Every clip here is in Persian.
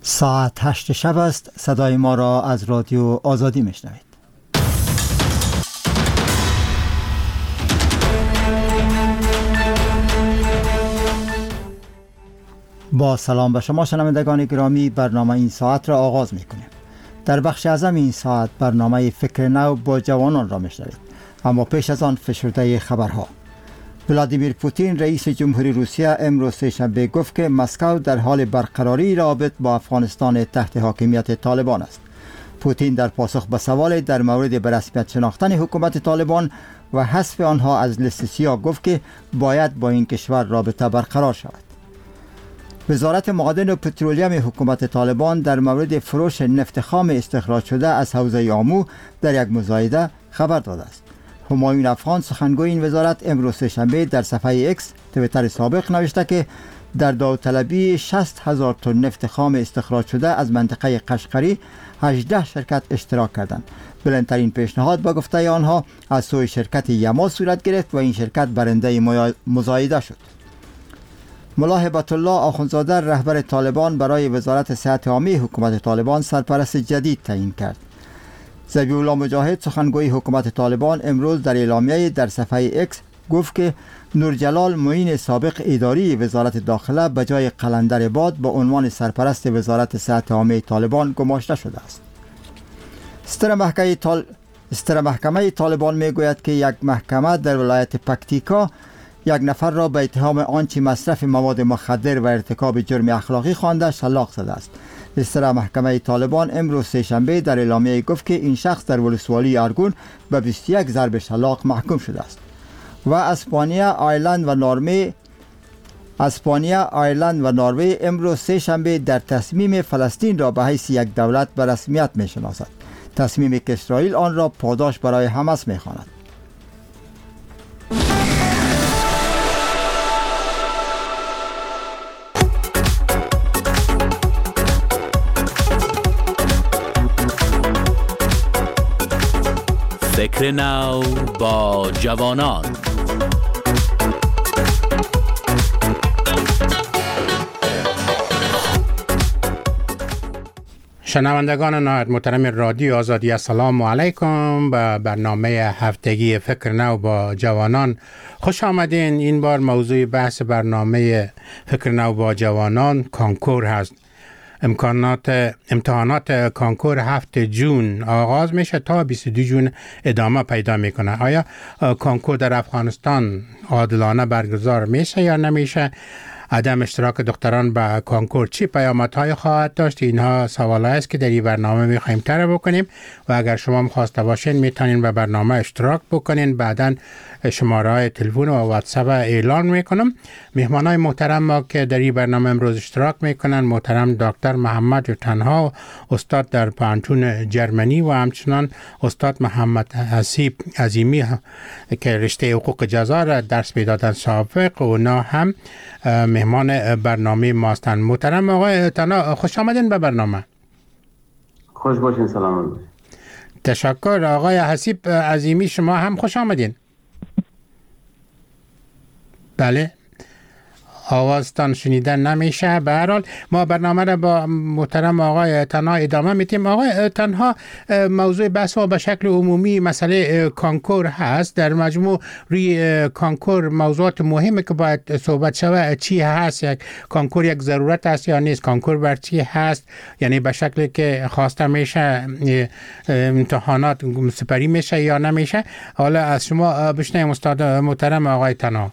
ساعت 8 شب است. صدای ما را از رادیو آزادی میشنوید. با سلام به شما شنوندگان گرامی، برنامه این ساعت را آغاز میکنیم. در بخش اعظم این ساعت برنامه فکر نو با جوانان را میشنوید، اما پیش از آن فشرده خبرها. ولادیمیر پوتین رئیس جمهوری روسیه امروز سه‌شنبه گفت که مسکو در حال برقراری روابط با افغانستان تحت حاکمیت طالبان است. پوتین در پاسخ به سوال در مورد به رسمیت شناختن حکومت طالبان و حذف آنها از لیست سیاه گفت که باید با این کشور رابطه برقرار شود. وزارت معادن و پترولیوم حکومت طالبان در مورد فروش نفت خام استخراج شده از حوزه آمو در یک مزایده خبر داده است. همایون افغان سخنگوی این وزارت امروز سه‌شنبه در صفحه ایکس توییتر سابق نوشته که در داوطلبی 60,000 تن نفت خام استخراج شده از منطقه قشقری 18 شرکت اشتراک کردند. بلندترین پیشنهاد با گفته آنها از سوی شرکت یما صورت گرفت و این شرکت برنده مزایده شد. ملا هبت الله آخوندزاده رهبر طالبان برای وزارت صحت عامه حکومت طالبان سرپرست جدید تعیین کرد. ذبیح الله مجاهد سخنگوی حکومت طالبان امروز در اعلامیه در صفحه ایکس گفت که نورجلال معین سابق اداری وزارت داخله به جای قلندر باد به عنوان سرپرست وزارت صحت عامه طالبان گماشته شده است. ستر محکمه طالبان میگوید که یک محکمه در ولایت پکتیکا یک نفر را به اتهام آنچه مصرف مواد مخدر و ارتکاب جرم اخلاقی خوانده شلاق زده است. استرا محکمه طالبان امروز سه‌شنبه در اعلامیه گفت که این شخص در ولسوالی ارگون به 21 ضرب شلاق محکوم شده است. و اسپانیا، آیرلند و نروژ امروز سه‌شنبه در تصمیم فلسطین را به حیث یک دولت به رسمیت می‌شناسد. تصمیمی که اسرائیل آن را پاداش برای حماس می‌خواند. فکر نو با جوانان. شنوندگان نهایت محترم رادیو آزادی، السلام علیکم. به برنامه هفتگی فکر نو با جوانان خوش آمدین. این بار موضوع بحث برنامه فکر نو با جوانان کانکور هست. امتحانات کانکور 7 جون آغاز میشه تا 22 جون ادامه پیدا میکنه. آیا کانکور در افغانستان عادلانه برگزار میشه یا نمیشه؟ عدم اشتراک دختران به کانکور چی پیامدهای خواهد داشت؟ اینها سوالایی است که در این برنامه میخوایم طرح بکنیم و اگر شما مخواسته باشین میتونین به برنامه اشتراک بکنین. بعداً شماره‌های تلفن و واتساپ اعلان میکنم. مهمانای محترم ما که در این برنامه امروز اشتراک میکنن محترم دکتر محمد تنها، استاد در پانتون جرمنی، و همچنان استاد محمد حسیب عظیمی که رشته حقوق جزا را درس میدادن سابق، و اونا هم مهمان برنامه ماستن. محترم آقای تنها، خوش آمدین به برنامه. خوش باشین. سلام. تشکر. آقای حسیب عظیمی شما هم خوش آمدین. بله، آوازتان شنیدن نمیشه. به هر حال ما برنامه را با محترم آقای تنها ادامه میتیم. آقای تنها، موضوع بحث ما به شکل عمومی مسئله کانکور هست. در مجموع روی کانکور موضوعات مهمه که باید صحبت شود چی هست؟ یک کانکور یک ضرورت است یا نیست؟ کانکور بر چی هست؟ یعنی به شکلی که خواسته میشه امتحانات سپری میشه یا نمیشه؟ حالا از شما بشنویم استاد محترم آقای تنها.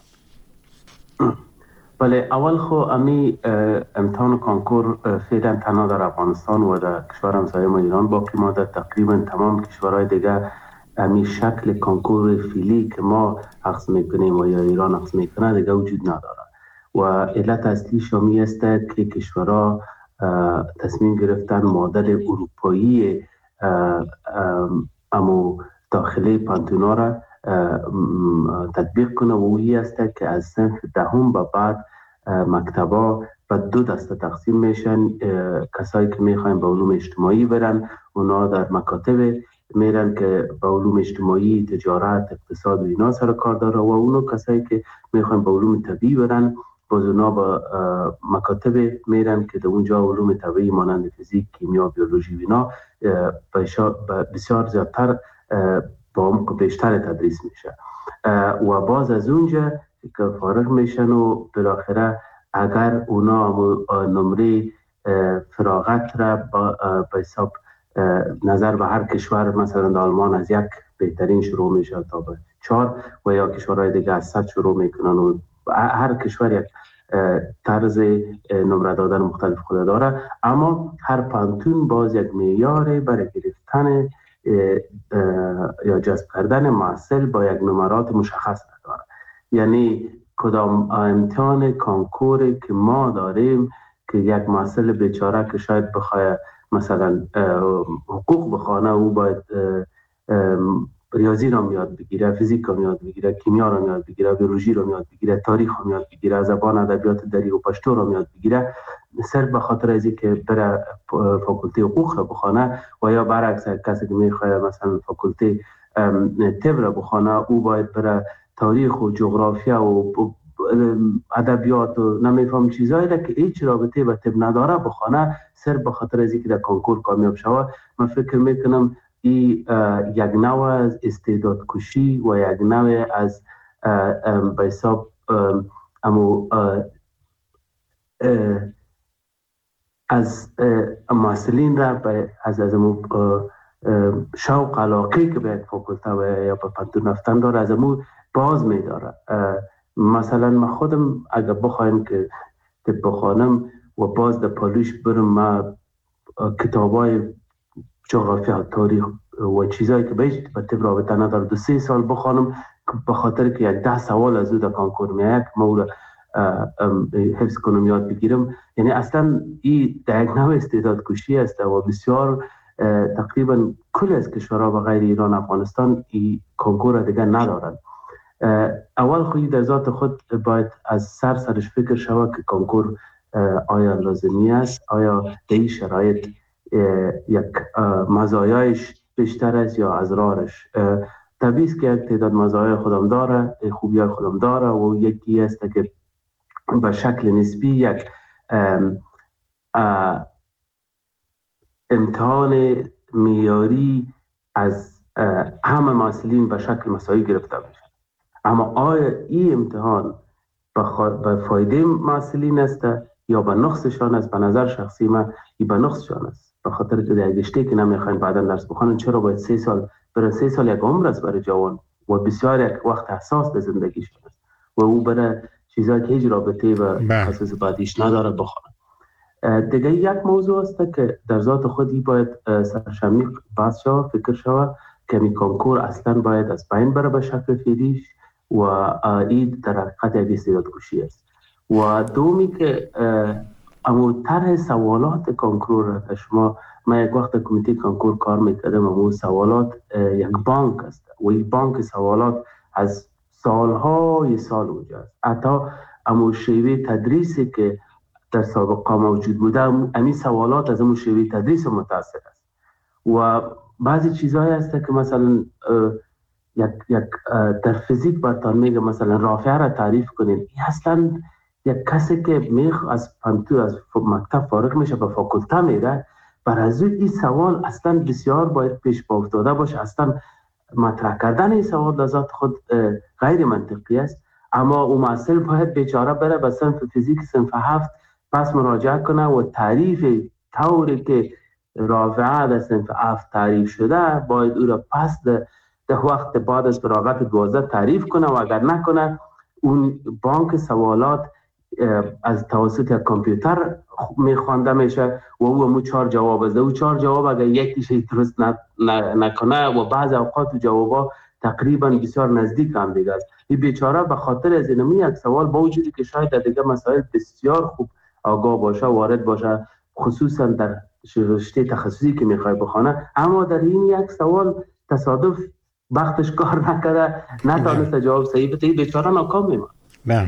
بله، اول خو امی امتحان کانکور فعلا تنها در افغانستان و در کشور همسایه ما ایران باقی مانده. تقریبا تمام کشورهای دیگه امی شکل کانکور فعلی که ما عکس میکنیم و یا ایران عکس میکنه دیگه وجود نداره و علت اصلی شامی است که کشورها تصمیم گرفتن مدل اروپایی امو داخلی پانتونا را تطبیق کنه و اویی است که از صنف دهم به بعد مکتبا به 2 دسته تقسیم میشن. کسایی که میخواین به علوم اجتماعی برن اونا در مکاتب میرن که به علوم اجتماعی، تجارت، اقتصاد و اینا سر کار داره و اونو کسایی که میخواین به علوم طبیعی برن به باز اونا با مکاتب میرن که در اونجا علوم طبیعی مانند فیزیک، کیمیا، بیولوژی و اینا بسیار زیادتر با عمق بیشتر تدریس میشه و باز از اونجا که فارغ میشن و بالاخره اگر اونا نمره فراغت را به حساب نظر به هر کشور، مثلا در آلمان از 1 بهترین شروع میشه تا به 4 و یا کشورهای دیگه از 100 شروع میکنن و هر کشور یک طرز نمره دادن مختلف خود داره، اما هر پانتون باز یک معیار برای گرفتن یا جذب کردن محصل با یک نمرات مشخص داره. یعنی کدام امتحان کانکوری که ما داریم که یک محصل بیچاره که شاید بخواه مثلا حقوق بخوانه او باید ریاضی رو یاد بگیره، فیزیک رو یاد بگیره، کیمیا رو یاد بگیره، بیولوژی رو یاد بگیره، تاریخ رو یاد بگیره، زبان ادبیات دری و پشتو رو یاد بگیره، صرف به خاطر از اینکه بره فاکولته حقوق رو بخونه و یا برعکس کسی که میخواد مثلا فاکولته طب رو بخونه او باید بره تاریخ و جغرافیا و ادبیات و نمیفهم چیزایی را که هیچ رابطه به طب نداره بخونه صرف به خاطر از اینکه در کنکور کامیاب شود. من فکر میکنم این یک نوع از استعداد کشی و یک نوع از به حساب از محصلین را از شوق علاقه که به یک فاکولته و یا به پانتون رفتن داره از امو باز میداره. مثلا من خودم اگر بخوایم که طب بخوانم و باز در پالوش برم ما کتابای جغرافیا، تاریخ و چیزایی که بیش به طب رابطه نداره 2-3 سال بخوانم به خاطر که یک 10 سوال از او در کانکور میاد ما حفظ کنم یاد بگیرم. یعنی اصلا این در یک نوع استعداد کشی است و بسیار تقریبا کل از کشورها و غیر ایران افغانستان این کانکور دیگه ندارن. اول خودی در ذات خود باید از سرش فکر شود که کانکور آیا لازمی است، آیا در این شرایط یک مزایایش بیشتر است یا اضرارش. طبیعی است که یک تعداد مزایای خودم داره، خوبیای خودم داره و یکی است که به شکل نسبی یک امتحان معیاری از همه محصلین به شکل مساوی گرفته میشه. اما آیا این امتحان به فایده محصلین است یا به نقصشان است؟ به نظر شخصی من این به نقصشان است، به خاطر که در گشته که نمیخواین بعدا درس بخونن چرا باید 3 سال برای 3 سال یک عمر است برای جوان و بسیار یک وقت حساس در زندگیشان است و او برای چیزایی که هیچ رابطه و تخصص بعدیش نداره بخونه. دیگه یک موضوع است که در ذات خودی باید سرشمیق بحث شود، فکر شود که می کانکور اصلا باید از بین بره به شکل فعلیش و این در حقیقت یک استعداد کشی است. و دومی که اما طرح سوالات کانکور که شما، من یک وقت کمیته کانکور کار میکردم، اما سوالات یک بانک است و این بانک سوالات از سالهای سال اونجا است. حتی اما شیوه تدریسی که در سابقه موجود بوده امی سوالات از اما شیوه تدریس متاثر است و بعضی چیزهایی هست که مثلا یک در فیزیک براتون میگه مثلا رافعه را تعریف کنین، این اصلا یک کسی که از مکتب فارغ میشه به فاکولته میره بر از این سوال اصلا بسیار باید پیش با افتاده باشه. اصلا مطرح کردن این سوال در ذات خود غیر منطقی است، اما اون محصل باید بیچاره بره به صنف فیزیک صنف 7 پس مراجعه کنه و تعریف طوری که رافعه در صنف 7 تعریف شده باید او را پس در وقت بعد از فراغت 12 تعریف کنه و اگر نکنه اون بانک سوالات از توسط یک کامپیوتر میخوانده میشه و او 4 جواب است. او 4 جواب اگر یکیش درست نکنه و بعض اوقات جوابا تقریبا بسیار نزدیک هم دیگه است. این بیچاره به خاطر از اینمی یک سوال با وجودی که شاید در دیگه مسائل بسیار خوب آگاه باشه وارد باشه، خصوصا در رشته تخصصی که میخواد بخونه، اما در این یک سوال تصادف بختش کار نکرده نتونسته جواب صحیح بده، بیچاره ناکام میمونه.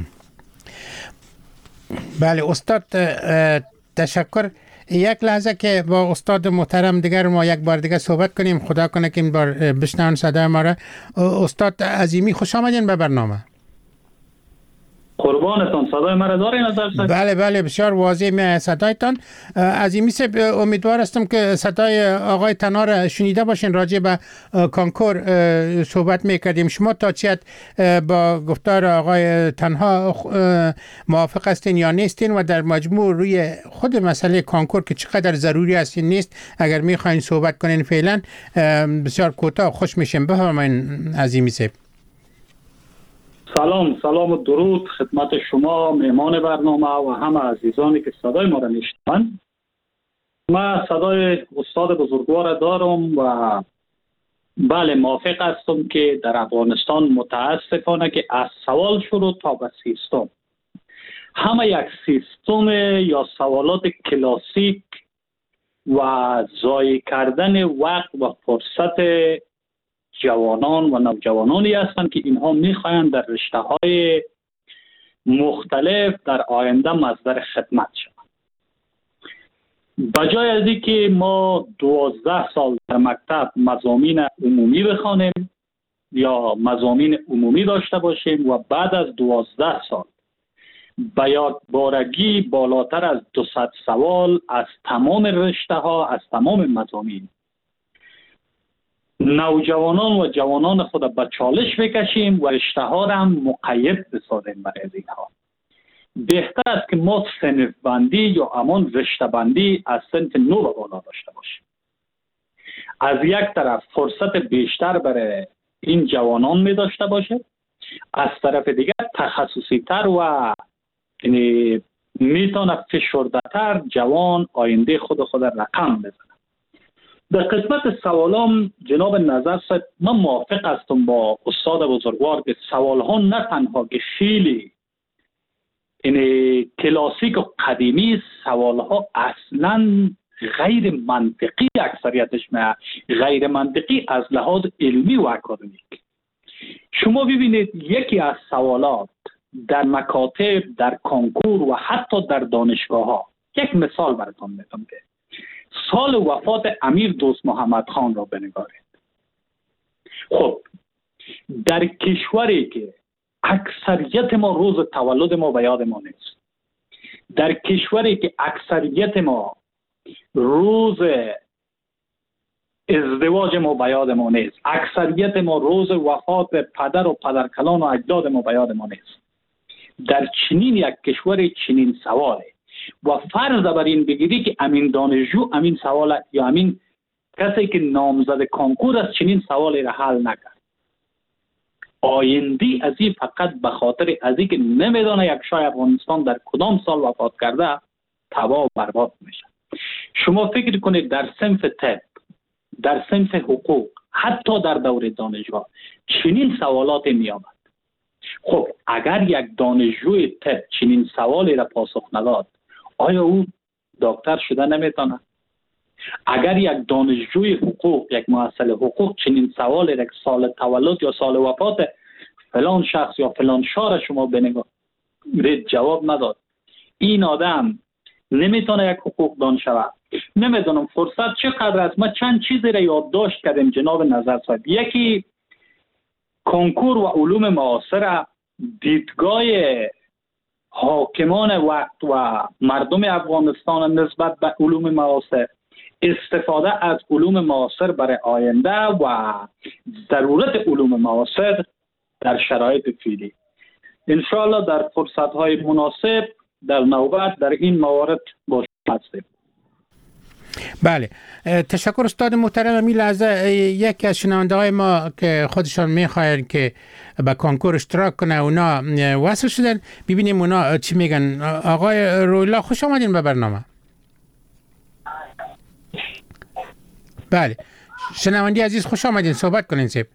بله استاد تشکر. یک لحظه که با استاد محترم دیگر ما یک بار دیگه صحبت کنیم، خدا کنه که این بار بشنون صدای ما را. استاد عظیمی خوش آمدین به برنامه. قربانتان، صدای مرا دارین نظر صاحب؟ بله بله بسیار واضح می صدایتان. از این میشه امیدوار هستم که صدای آقای تنها شنیده باشین. راجع به کنکور صحبت میکردیم. شما تا چیت با گفتار آقای تنها موافق هستین یا نیستین و در مجموع روی خود مسئله کنکور که چقدر ضروری است نیست اگر میخواین صحبت کنین فعلا بسیار کوتاه خوش میشیم. بفرمایین عزیزی میشه. سلام و درود خدمت شما مهمان برنامه و همه عزیزانی که صدای ما را میشنوند. من صدای استاد بزرگوار دارم و بله موافق هستم که در افغانستان متاسفانه که از سوال شروع تا به سیستم همه یک سیستم یا سوالات کلاسیک و ضایع کردن وقت و فرصت جوانان و نوجوانانی هستند که اینها میخواهند در رشته‌های مختلف در آینده مصدر خدمت شوند. بجای از اینکه ما 12 سال در مکتب مضامین عمومی بخوانیم یا مضامین عمومی داشته باشیم و بعد از 12 سال به یادبارگی بالاتر از 200 سوال از تمام رشته‌ها از تمام مضامین نوجوانان و جوانان خود به چالش بکشیم و رشته ها را هم مقید بسازیم برای اینها. بهتر است که ما صنف بندی یا همان رشته بندی از صنف 9 به بالا داشته باشیم. از یک طرف فرصت بیشتر برای این جوانان می داشته باشه، از طرف دیگر تخصصی تر و میتونه فشرده تر جوان آینده خود رقم بزنه. در قسمت سوالام جناب نظر صاحب من موافق هستم با استاد بزرگوار که سوال ها نه تنها که خیلی کلاسیک و قدیمی، سوال ها اصلا غیر منطقی اکثریتش غیر منطقی از لحاظ علمی و اکادمیک. شما ببینید یکی از سوالات در مکاتب، در کنکور و حتی در دانشگاه ها، یک مثال براتون میتونم که سال وفات امیر دوست محمد خان را بنگارید. خب در کشوری که اکثریت ما روز تولد ما به یاد ما نیست، در کشوری که اکثریت ما روز ازدواج ما به یاد ما نیست، اکثریت ما روز وفات پدر و پدرکلان و اجداد ما به یاد ما نیست، در چنین یک کشور چنین سواله و فرض بر این بگیری که امین دانشجو امین سوال یا امین کسی که نامزد کنکور است چنین سوالی را حل نکرد، آیندی از این فقط به خاطر از این که نمیدانه یک شاه افغانستان در کدام سال وفات کرده تباه و برباد میشه. شما فکر کنید در صنف طب، در صنف حقوق، حتی در دوره دانشگاه چنین سوالات می آمد. خب اگر یک دانشجوی طب چنین سوالی را پاسخ نداد آیا او دکتر شده نمیتونه؟ اگر یک دانشجوی حقوق، یک محصل حقوق چنین سوالی را سال تولد یا سال وفات فلان شخص یا فلان شاه شما بنگارید جواب نداد، این آدم نمیتونه یک حقوق دان شود. نمیدونم فرصت چقدر است. ما چند چیزی را یادداشت کردیم جناب نظر صاحب. یکی کنکور و علوم معاصر دیدگاه حاکمان وقت و مردم افغانستان نسبت به علوم معاصر، استفاده از علوم معاصر برای آینده و ضرورت علوم معاصر در شرایط فعلی. انشاءالله در فرصت‌های مناسب در نوبت در این موارد باشه هستیم. بله تشکر استاد محترم. می لحظه یکی از شنونده های ما که خودشان میخواهند که با کنکور اشتراک کنه اونا وصل شدن، ببینیم اونا چی میگن. آقای رویلا خوش آمدین به برنامه. بله شنوندی عزیز خوش آمدین، صحبت کنین سیب.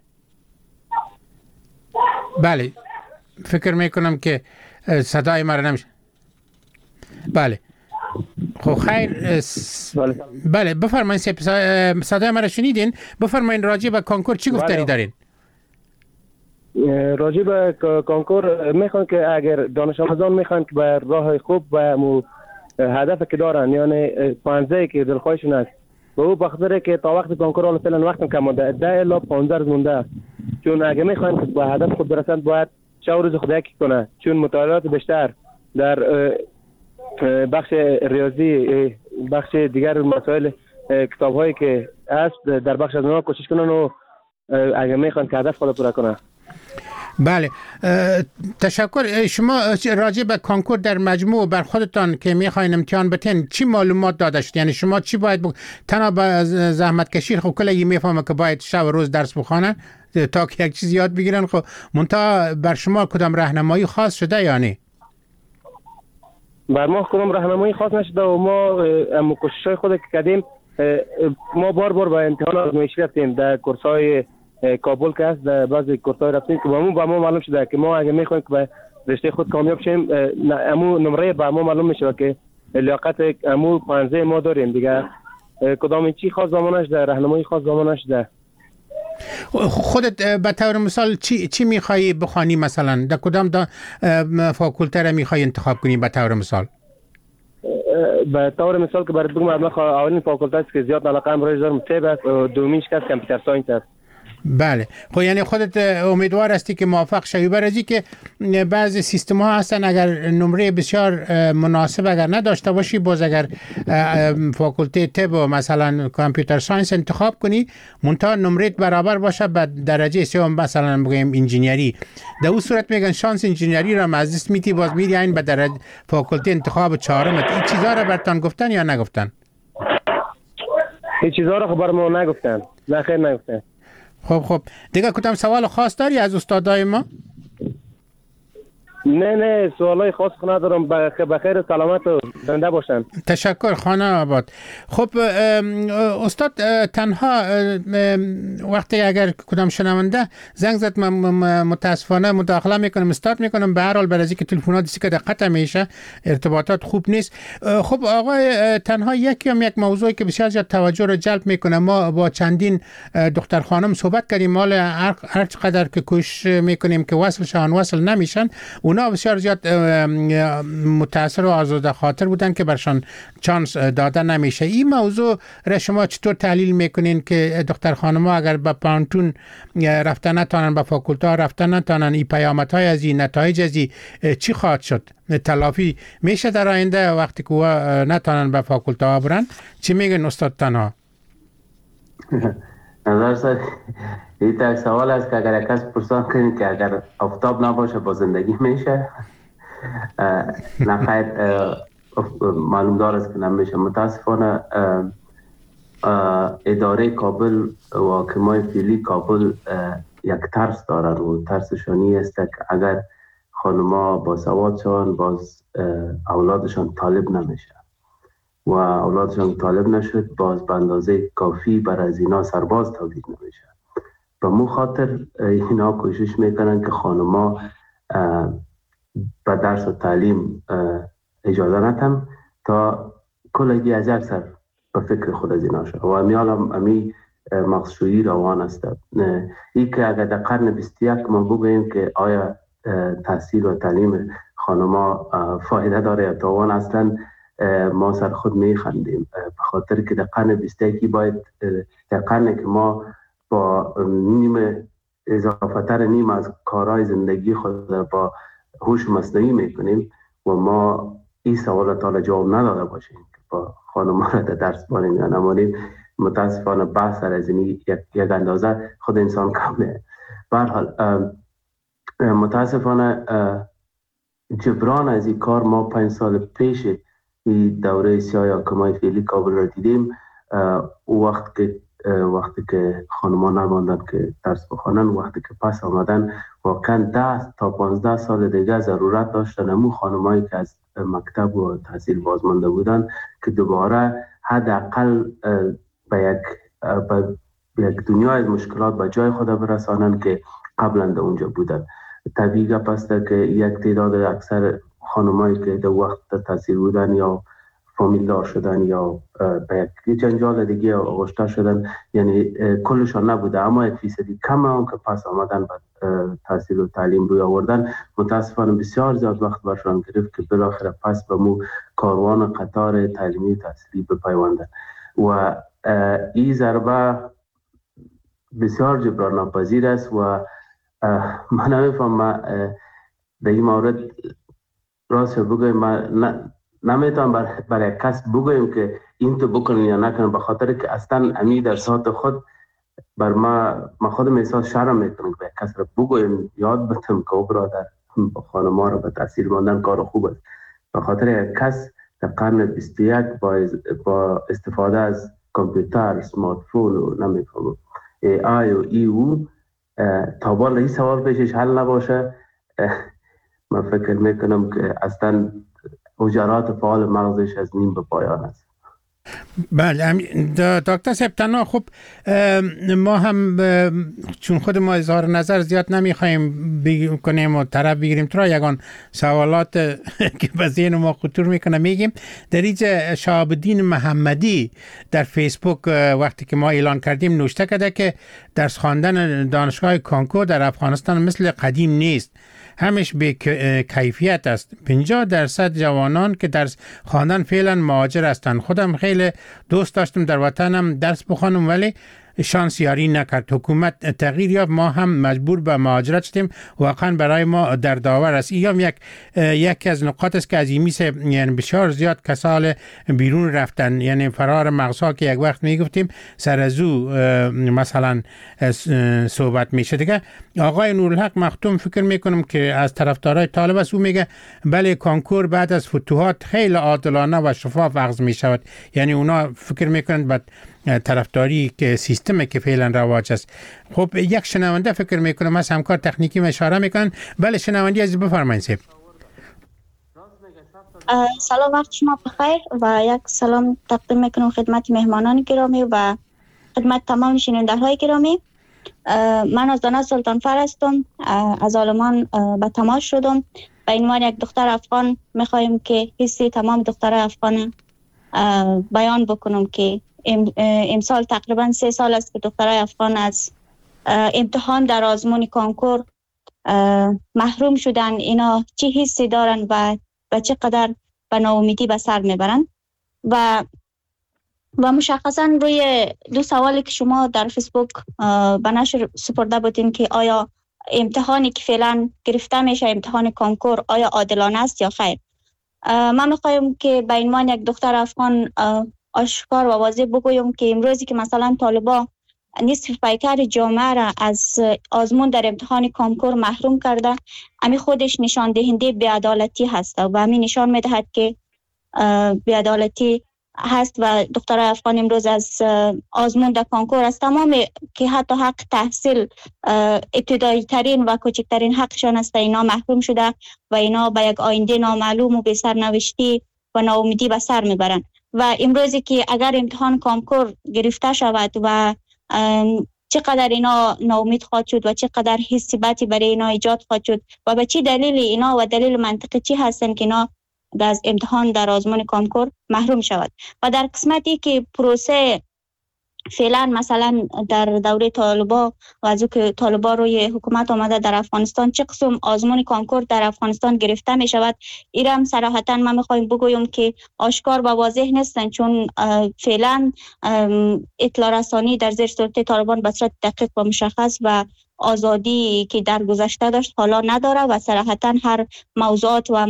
بله فکر میکنم که صدای ما را نمیشه. بله خب خیر بله بفرمایید سیب، صدای ما را شنیدین؟ بفرمایید راجع به کنکور چی گفتاری دارین؟ راجع به کنکور میخوان که اگر دانش آموزان میخوان که به راه خوب و هدف که دارن، یعنی پانزه که دلخواهشون است و او بخاطر که تا وقت کنکور فعلا وقتم کم مونده 10 الی 15 روز مونده، چون اگه میخوان که به هدف خود برسند باید شب روز خودکی کنه، چون مطالعات بیشتر در بخش ریاضی، بخش دیگر مسائل کتاب هایی که هست در بخش از اونها کوشش کنن و اگر میخوان که هدف خود پورا کنن. بله، تشکر. شما راجع به کنکور در مجموع بر خودتان که میخواین امتحان بتین چی معلومات داده شد؟ یعنی شما چی باید تنها به زحمت کشی خب کلی میفهمه که باید شب و روز درس بخوانن تا که یک چیز یاد بگیرن، خب منتها بر شما کدام راهنمایی خاص شده یا نه؟ بر ما کدام راهنمایی خاص نشده و ما کوشش‌های خود که کردیم، ما بار به امتحان آزمایشی رفتیم در کورس‌های کابل که هست، در بعضی کورس‌های رفتیم که با ما معلوم شده که ما اگه می‌خوایم که به رشته خود کامیاب شیم، امو نمره با ما معلوم میشه که لیاقت امو 15 ما داریم دیگه. کدام چی خاص با ما نشده، راهنمایی خاص با ما نشده. خودت به طور مثال چی می‌خوای بخوانی؟ مثلا در کدام فاکولته را می‌خوای انتخاب کنی به طور مثال؟ به طور مثال که برات بگم، اولین فاکولته است که زیاد علاقه ام روش دارم طب است و دومیش که کامپیوتر ساینس است. بله، خب یعنی خودت امیدوار هستی که موفق شوی، برای که بعضی سیستم ها هستن اگر نمره بسیار مناسب اگر نداشته باشی، باز اگر فاکولته طب و مثلا کامپیوتر ساینس انتخاب کنی منتها نمرت برابر باشه به درجه سوم، مثلا بگیم انجینیری، در اون صورت میگن شانس انجینیری را از دست میدی، باز میری این به درجه فاکولته انتخاب چهارمت. این چیزا را براتون گفتن یا نگفتن؟ این چیزا را خبر ما نگفتن. نه خیر نگفتن. خب دیگه کدام سوال خاص داری از استادای ما؟ نه سوالای خاص ندارم. بخیر سلامت و زنده باشن. تشکر خانه آباد. خب استاد، تنها وقتی اگر کدام شنونده زنگ زد من متاسفانه مداخله میکنم، استارت میکنم، به هر حال برای که تلفنات دیگه قطع میشه، ارتباطات خوب نیست. خب آقای، تنها یک موضوعی که بسیار زیاد توجه رو جلب میکنه، ما با چندین دختر خانم صحبت کردیم، مال هر چقدر که کوشش میکنیم که وصل نمیشن، اونا بسیار زیاد متاثر و آزرده خاطر بودن که برشان چانس داده نمیشه. این موضوع را شما چطور تحلیل میکنین که دختر خانم‌ها اگر به پانتون رفتن نتانن، به فاکولته ها رفتن نتانن، این پیامدهای از این، نتایج از این چی خواهد شد؟ تلافی میشه در آینده وقتی که نتانن به فاکولته ها برن؟ چی میگن استاد تنها؟ نظر این تا سوال است که اگر کس پرسان کنید که اگر آفتاب نباشه با زندگی میشه، نخیر معلوم دار است که نمیشه. متاسفانه اداره کابل و حاکمای فعلی کابل یک ترس دارن و ترسشانی است که اگر خانم‌ها با سواد شوند باز اولادشان طالب نمیشه و اولادشان طالب نشد باز به اندازه کافی برای از اینا سرباز تولید نمیشه. به مو خاطر اینا کوشش میکنن که خانم‌ها به درس و تعلیم اجازه ندن تا کلگی از یک سر به فکر خود از اینا شد و امی مقصودی روان است. این که اگر در قرن 21 ما بگوییم که آیا تحصیل و تعلیم خانم‌ها فایده داره یا تاوان، اصلا ما سر خود میخندیم، به خاطر که در قرن 21 باید در قرن که ما با اضافه تر نیم از کارهای زندگی خود با هوش مصنوعی میکنیم و ما این سوالات را جواب نداده باشیم که با خانم‌ها را در درس بانیم یا نمانیم. متاسفانه بحث از این یک اندازه خود انسان کمه. به هر حال متاسفانه جبران از این کار ما 5 سال پیش این دوره سیاه حاکمای فعلی کابل را دیدیم. وقتی که خانمان نماندن که درس بخوانن، وقتی که پس آمدن، واقعا 10 تا 15 سال دیگه ضرورت داشتن امو خانمایی که از مکتب و تحصیل بازمانده بودن که دوباره حداقل به یک دنیا از مشکلات به جای خود برسانن که قبلا در اونجا بودن. طبیعی گپ است که یک تعداد اکثر خانمایی که در وقت تحصیل بودن یا فامیل دار شدن یا به یک جنجال دیگه آغشته شدن، یعنی کلشان نبوده، اما 1% کم هم که پس آمدن و تحصیل و تعلیم روی آوردن، متاسفانه بسیار زیاد وقت برشان گرفت که بالاخره پس به مو کاروان قطار تعلیمی تحصیلی بپیوندن و این ضربه بسیار جبران ناپذیر است و من نمیفهم در این مورد راست بگویم ما نمیتونم برای کس بگویم که این تو بکنیم یا نکنیم، به خاطر که اصلا امی در ساعت خود بر ما خودم احساس شرم میکنم که کس را بگویم یاد بتم که او برادر خانما را به تاثیر ماندن کار خوب است. به خاطر کس در قرن 21 با استفاده از کامپیوتر، سمارت فون و نمیفهمم AI و EU تا بالا این سوال پیشش حل نباشه، من فکر میکنم که اصلا حجرات فعال مغزش از نیم به پایان است. بله دکتر سپتنا، خب ما هم چون خود ما اظهار نظر زیاد نمیخوایم کنیم و طرف بگیریم تو را یگان سوالات که به ذهن ما خطور میکنه میگیم. در اینجا شهاب الدین محمدی در فیسبوک وقتی که ما اعلان کردیم نوشته کرده که درس خواندن دانشگاه کانکور در افغانستان مثل قدیم نیست، همش به کیفیت است. 50% جوانان که درس خواندن فعلا مهاجر هستند. خودم خیلی دوست داشتم در وطنم درس بخوانم ولی شانس یاری نکرد. حکومت تغییر یافت، ما هم مجبور به مهاجرت شدیم. واقعا برای ما در داور است. این یکی از نقاط است که از این میسه یعنی بسیار زیاد کسال بیرون رفتن، یعنی فرار مغزها که یک وقت میگفتیم سر از او مثلا صحبت میشه دیگه. آقای نورالحق مختوم فکر میکنم که از طرفدارای طالب است، او میگه بله کانکور بعد از فتوحات خیلی عادلانه و شفاف اخذ میشود، یعنی اونا فکر میکنند بعد طرفداری که سیستم که فعلا رواج است. خب یک شنونده فکر میکنم از همکار تکنیکی اشاره میکنن. بله شنونده عزیز بفرمایید. سلام، وقت شما بخیر و یک سلام تقدیم میکنم خدمت مهمانان گرامی و خدمت تمام شنونده های گرامی. من از دانش سلطانفر هستم، از آلمان به تماس شدم. به عنوان یک دختر افغان میخوایم که حسی تمام دختر افغان بیان بکنم که امسال تقریبا 3 سال است که دخترای افغان از امتحان در آزمون کانکور محروم شدن. اینا چه حسی دارن و چقدر به ناامیدی به سر میبرن و مشخصا روی 2 سوالی که شما در فیسبوک به نشر سپرده بودین که آیا امتحانی که فعلا گرفته میشه امتحان کانکور آیا عادلانه است یا خیر، من میخوایم که به عنوان یک دختر افغان آشکار و واضح بگویم که امروزی که مثلا طالبا نصف پیکر جامعه را از آزمون در امتحان کانکور محروم کرده، امی خودش نشان دهنده بی‌عدالتی هست و همین نشان میدهد که بی‌عدالتی هست و دخترای افغان امروز از آزمون در کانکور از تمام که حتی حق تحصیل ابتدایی ترین و کوچکترین حقشان است اینا محروم شده و اینا به یک آینده نامعلوم و به سرنوشتی و ناامیدی به سر میبرند. و امروزی که اگر امتحان کانکور گرفته شود و چقدر اینا ناامید خواهد شد و چقدر حسی بدی برای اینا ایجاد خواهد شد و به چه دلیل اینا و دلیل منطقی چی هستن که اینا از امتحان در آزمون کانکور محروم شود. و در قسمتی که پروسه فعلا مثلا در دوره طالبا و از که طالبا روی حکومت آمده در افغانستان چه قسم آزمون کانکور در افغانستان گرفته می شود، ایرم صراحتا من میخوایم بگویم که آشکار و واضح نیستن، چون فعلا اطلاع رسانی در زیر سلطه طالبان به صورت دقیق و مشخص و آزادی که در گذشته داشت حالا نداره و صراحتا هر موضوعات و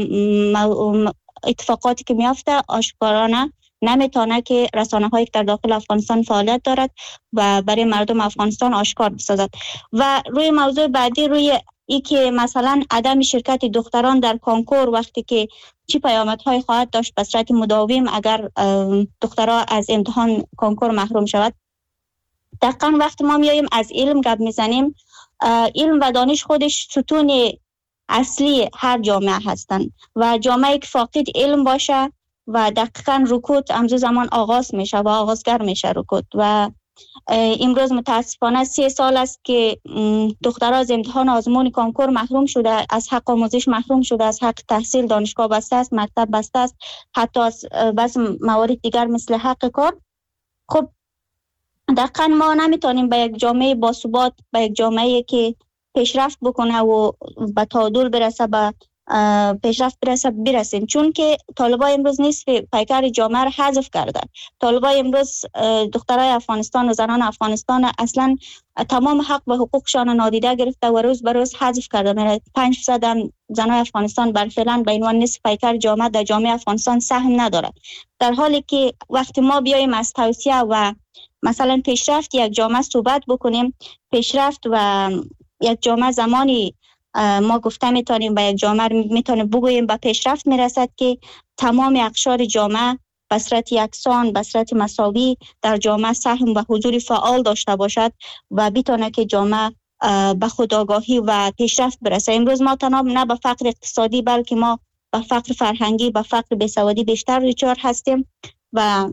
اتفاقاتی که میافته آشکارانه نمیتونه که رسانه‌هایی که در داخل افغانستان فعالیت دارد و برای مردم افغانستان آشکار بسازد. و روی موضوع بعدی، روی ای که مثلا عدم شرکت دختران در کانکور وقتی که چی پیامدهای خواهد داشت به صورت مداوم اگر دخترها از امتحان کانکور محروم شود. دقیقاً وقتی ما میایم از علم گپ میزنیم، علم و دانش خودش ستون اصلی هر جامعه هستند و جامعه که فاقد علم باشه و دقیقاً رکود امروز زمان آغاز میشه و آغازگر میشه رکود. و امروز متاسفانه 3 سال است که دخترها از امتحان آزمون کانکور محروم شده، از حق آموزش محروم شده، از حق تحصیل، دانشگاه بسته است، مکتب بسته است، حتی از بعض موارد دیگر مثل حق کار. خب دقیقاً ما نمیتونیم به یک جامعه باثبات، به یک جامعه که پیشرفت بکنه و به تعادل برسه به پیشرفت برسیم، چون که طالبا امروز نصف پیکر جامعه را حذف کردن. طالبا امروز دخترای افغانستان و زنان افغانستان اصلا تمام حق و حقوقشان نادیده گرفته و روز به روز حذف کرده. 5% زنان افغانستان فعلا به عنوان نصف پیکر جامعه در جامعه افغانستان سهم ندارد، در حالی که وقتی ما بیایم از توسعه و مثلا پیشرفت یک جامعه صحبت بکنیم، پیشرفت و یک جامعه زمانی ما گفته میتونیم به یک جامعه میتونیم بگوییم به پیشرفت میرسد که تمام اقشار جامعه به صورت یکسان، به صورت مساوی در جامعه سهم و حضور فعال داشته باشد و بتونه که جامعه به خودآگاهی و پیشرفت برسه. امروز ما تنها نه به فقر اقتصادی بلکه ما به فقر فرهنگی، به فقر بیسوادی بیشتر دچار هستیم و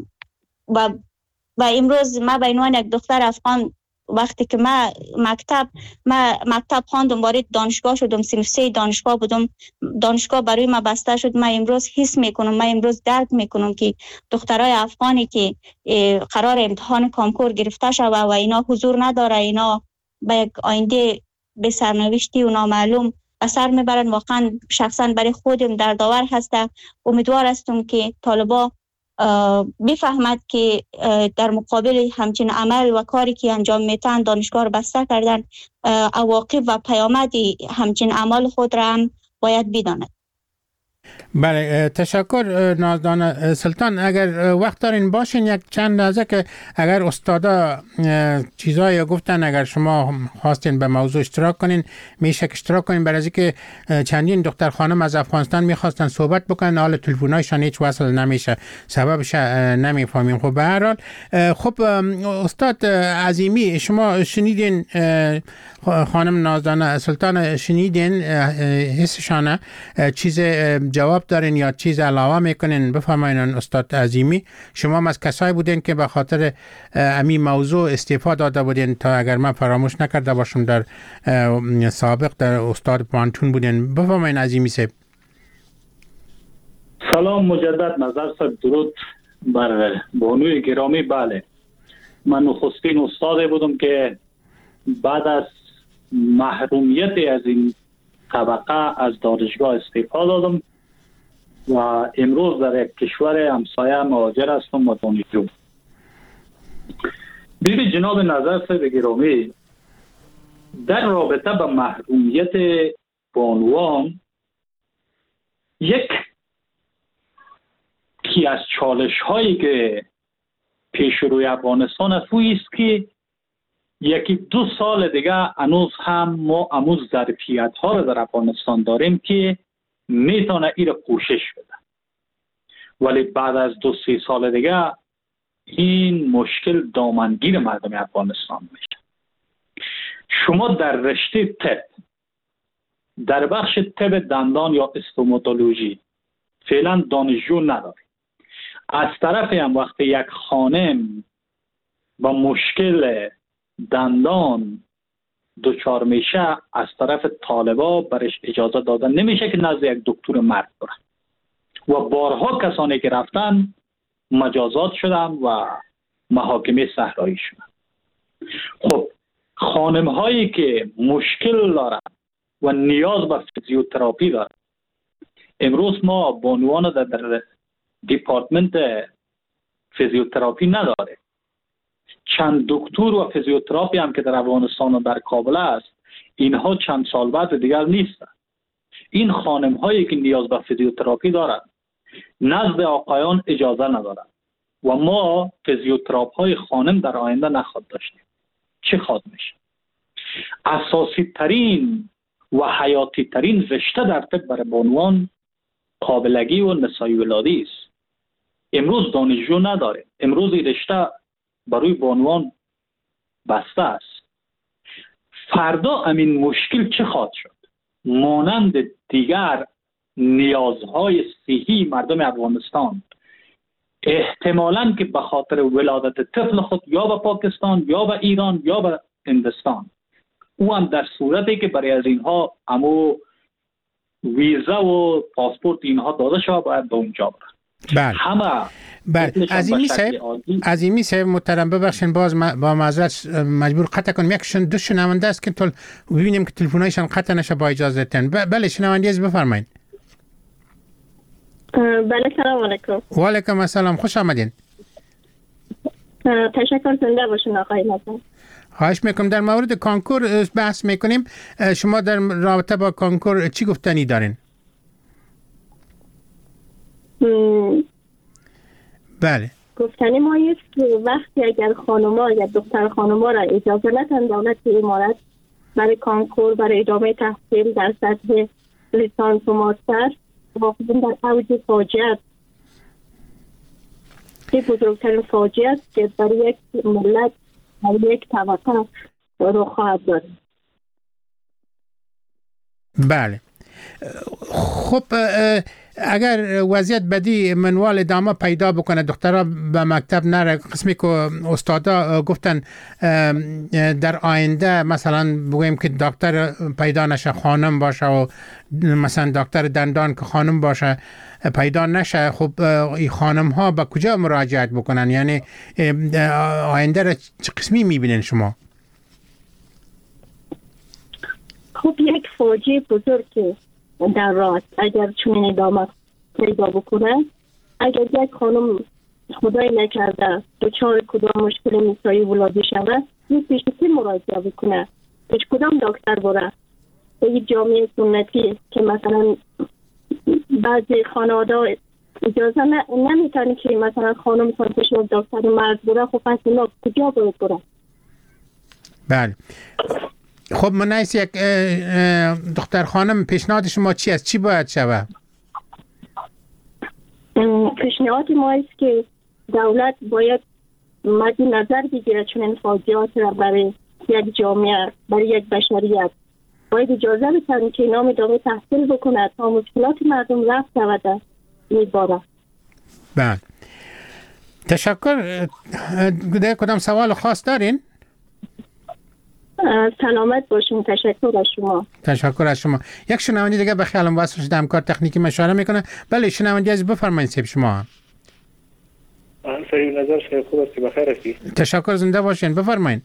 امروز ما به عنوان یک دختر افغان وقتی که ما مکتب خواندم، وارد دانشگاه شدم، صنف 3 دانشگاه بودم، دانشگاه برای ما بسته شد، من امروز حس میکنم، من امروز درک میکنم که دخترای افغانی که قرار امتحان کنکور گرفته شود و اینا حضور نداره، اینا به یک آینده به سرنوشتی و نامعلوم اثر میبرن. واقعا شخصا برای خودم دردآور هسته. امیدوار هستم که طالبا بفهمد که در مقابل همچین عمل و کاری که انجام میتن دانشگاه رو بسته کردن، عواقب و پیامد همچین عمل خود را هم باید بداند. بله، تشکر نازدان سلطان. اگر وقت دارین باشین یک چند لحظه که اگر استادا چیزایی گفتن اگر شما خواستین به موضوع اشتراک کنین میشه که اشتراک کنین، برای اینکه چندین دختر خانم از افغانستان میخواستن صحبت بکنن، حال تلفن‌هایشان هیچ وصل نمیشه، سببش نمیفهمیم. خب به هر حال خب استاد عظیمی شما شنیدین خانم نازدان سلطان، شنیدین حسشانه، چیز جواب دارین یا چیز علاوه میکنین؟ بفرمایین استاد عظیمی. شما هم از کسایی بودین که به خاطر امی موضوع استعفا داده بودین، تا اگر من فراموش نکرده باشم در سابق در استاد پانتون بودین. بفرمایین عظیمی صاحب. سلام مجدد نظر صاحب، درود بر بانوی گرامی. بله، من نخستین استاد بودم که بعد از محرومیت از این طبقه از دانشگاه استعفا دادم و امروز در یک کشور همسایه مهاجر هستم و دانشجو. ببینید جناب نظر صاحب گرامی، در رابطه با محرومیت بانوان، یکی از چالش هایی که پیش روی افغانستان است که 1-2 سال دیگه هنوز هم ما اموز ظرفیت ها رو در افغانستان داریم که میتونه این کوشش بده، ولی بعد از 2-3 سال دیگه این مشکل دامنگیر مردم افغانستان میشه. شما در رشته طب، در بخش طب دندان یا استوماتولوژی فعلا دانشجو نداری. از طرف هم وقتی یک خانم با مشکل دندان دچار میشه، از طرف طالبا برش اجازه داده نمیشه که نزد یک دکتر مرد بره و بارها کسانی که رفتن مجازات شدن و محاکمه صحرایی شدن. خب خانم هایی که مشکل دارن و نیاز به فیزیوتراپی دارن، امروز ما بانوان در دیپارتمنت فیزیوتراپی نداره. چند دکتر و فیزیوتراپی هم که در افغانستان و در کابل است، اینها چند سال بعد دیگر نیستن. این خانم هایی که نیاز به فیزیوتراپی دارن نزد آقایان اجازه ندارن و ما فیزیوتراپ های خانم در آینده نخواهد داشتیم. چه خواهد میشه؟ اساسی ترین و حیاتی ترین رشته در طب برای بانوان قابلگی و نسای ولادی است. امروز دانشجو نداره، امروز این رشته برای بانوان بسته است. فردا امین مشکل چه خواهد شد؟ مانند دیگر نیازهای صحی مردم افغانستان احتمالاً که به خاطر ولادت طفل خود یا به پاکستان یا به ایران یا به هندوستان، او هم در صورتی که برای از اینها امو ویزا و پاسپورت اینها داده شود باید به اونجا برن. بله عظیمی صاحب محترم، ببخشید باز با معذرت مجبور قطع کنم. یکشون دو شنونده است که ببینیم که تلفن‌هایشان قطع نشه با اجازهتون. بله شنونده از بفرمایید. بله سلام علیکم. و علیکم السلام، خوش آمدین. تشکر، زنده باشین آقای نظر. خواهش میکنم. در مورد کنکور بحث میکنیم. شما در رابطه با کنکور چی گفتنی دارین؟ بله. گفتنی ما است که وقتی اگر خانوما یا دختر خانوما را اجازه ندن دولت امارات برای کنکور برای ادامه تحصیل در سطح لیسانس و ماستر، واقعا در اوج فاجعه است. این بزرگترین فاجعه است که برای یک ملت برای یک طبقه رخ خواهد داد. بله. خب اگر وضعیت بدی منوال ادامه پیدا بکنه، دخترها به مکتب نره، قسمی که استادا گفتن در آینده مثلا بگویم که دکتر پیدا نشه خانم باشه و مثلا دکتر دندان که خانم باشه پیدا نشه، خب این خانم ها به کجا مراجعت بکنن؟ یعنی آینده را چه قسمی میبینین شما؟ خب یک فاجعه بزرگ در راست اگر چون ادامه پیدا بکنه. اگر یک خانم خدای نکرده دچار کدام مشکل نسایی ولادی شود، یک پیش که مراجعه بکنه، پیش کدام دکتر بره. یک جامعه سنتی که مثلا بعضی خانواده اجازه نمیتونه که مثلا خانم پیش دکتر مرد بره، خب پس اینا کجا باید بره؟ بله. خب منیس یک دختر خانم پیشنهاد شما چی است؟ چی باید شود؟ پیشنهاد ما است که دولت باید مد نظر بگیره چون این فاجعات را برای یک جامعه، برای یک بشریت باید اجازه بکنه که نام ادامه تحصیل بکنه تا مشکلات مردم رفع شود میباره. بله. تشکر. در کدام سوال خاص دارین؟ سلامت باشین. تشکر از شما. تشکر از شما. یک شنونده دیگه به خیالم واسه شده همکار تکنیکی مشوره میکنه. بله شنونده از بفرمایید سیب شما. فرید نظر شما خوب است، بخیر هستی؟ تشکر، زنده باشین، بفرمایید.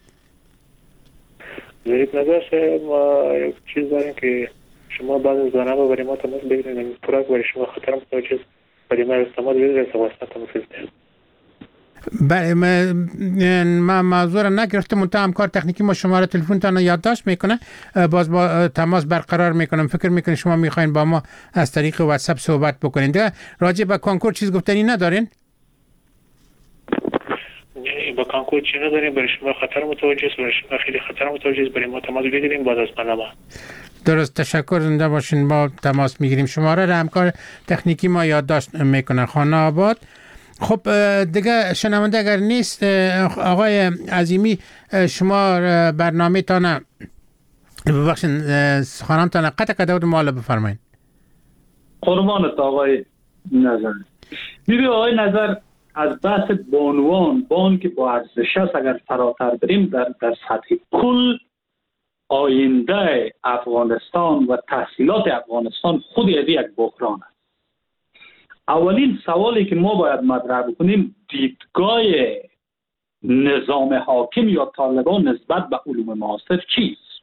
فرید نظر ما یک چیز داریم که شما بعض از زنها برای ما تماس بگیرید، خوراک برای شما خطر متوجه برای ما استعمال بگیرید واسطه تماس. بله ما موضوع را نگرفتم، منتها همکار تکنیکی ما شماره تلفنتان رو یادداشت میکنه، باز با تماس برقرار میکنم. فکر میکنید شما میخواین با ما از طریق واتساپ صحبت بکنین. دیگه راجع به کنکور چیز گفتنی ندارین؟ نه با کنکور چیز نداریم. برای شما خطر متوجه است، برای شما خیلی خطر متوجه است، برای ما تماس بگیریم بعد از پناهجویی. درست. تشکر، زنده باشین. با تماس میگیریم. شماره را همکار تکنیکی ما یادداشت میکنه. خانه آباد. خب دیگه شنونده اگر نیست، آقای عظیمی شما برنامه تانه ببخشین خانم تانه قطع کده و مالا بفرمایید. قربانت آقای نظر. میبینی آقای نظر از بحث بان که با ارزش است اگر فراتر بریم در سطح کل آینده افغانستان و تحصیلات افغانستان خود از یک بحران است. اولین سوالی که ما باید مطرح بکنیم دیدگاه نظام حاکم یا طالبان نسبت به علوم معاصر چیست؟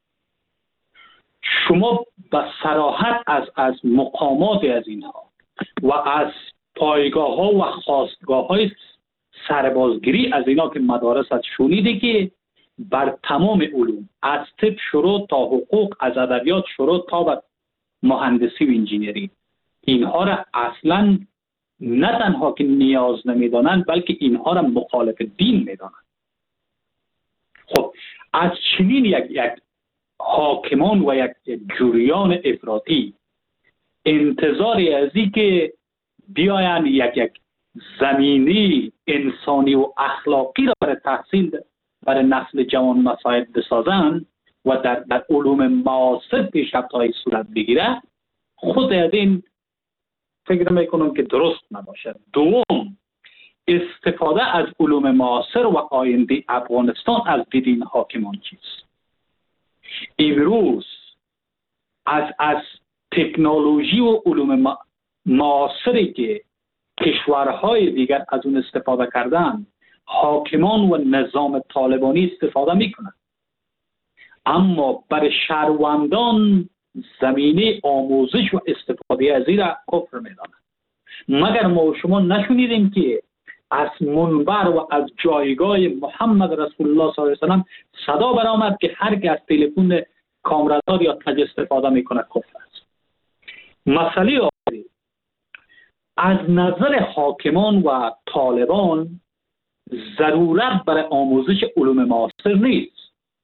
شما به صراحت از مقامات از اینها و از پایگاه ها و خواستگاه های سربازگیری از اینا که مدارس از شنیده که بر تمام علوم از طب شروع تا حقوق، از ادبیات شروع تا به مهندسی و انجینری، اینها را اصلا نه تنها که نیاز نمیدانند بلکه اینها را مخالف دین میدانند. خب از چنین یک حاکمان و یک جریان افراطی انتظاری از این که بیاین یک زمینی انسانی و اخلاقی را برای تحصیل برای نسل جوان مساعد بسازند و در علوم معاصر پیشرفت‌های صورت بگیره، خود از این فکر میکنم که درست نباشد. دوم، استفاده از علوم معاصر و آینده افغانستان از دید این حاکمان چیست؟ امروز از تکنولوژی و علوم معاصری که کشورهای دیگر از اون استفاده کردن، حاکمان و نظام طالبانی استفاده میکنند، اما برای شهروندان زمینه آموزش و استفاده از این را کفر میدانند. مگر ما و شما نشنیدیم که از منبر و از جایگاه محمد رسول الله صلی الله علیه و سلم صدا برآمد که هر که از تلفن کامرادار یا تج استفاده میکنه کفر است. مسئله آخری از نظر حاکمان و طالبان ضرورت برای آموزش علوم معاصر نیست.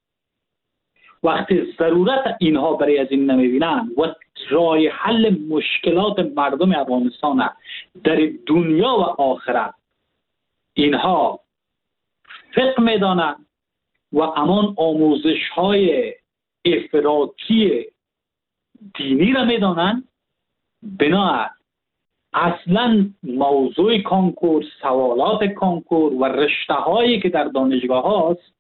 وقتی ضرورت اینها برای از این نمیبینن و راه حل مشکلات مردم افغانستان در دنیا و آخرت اینها فقه میدانند و امان آموزش های افراطی دینی را میدانند، بنابراین اصلا موضوع کانکور، سوالات کانکور و رشته هایی که در دانشگاه هاست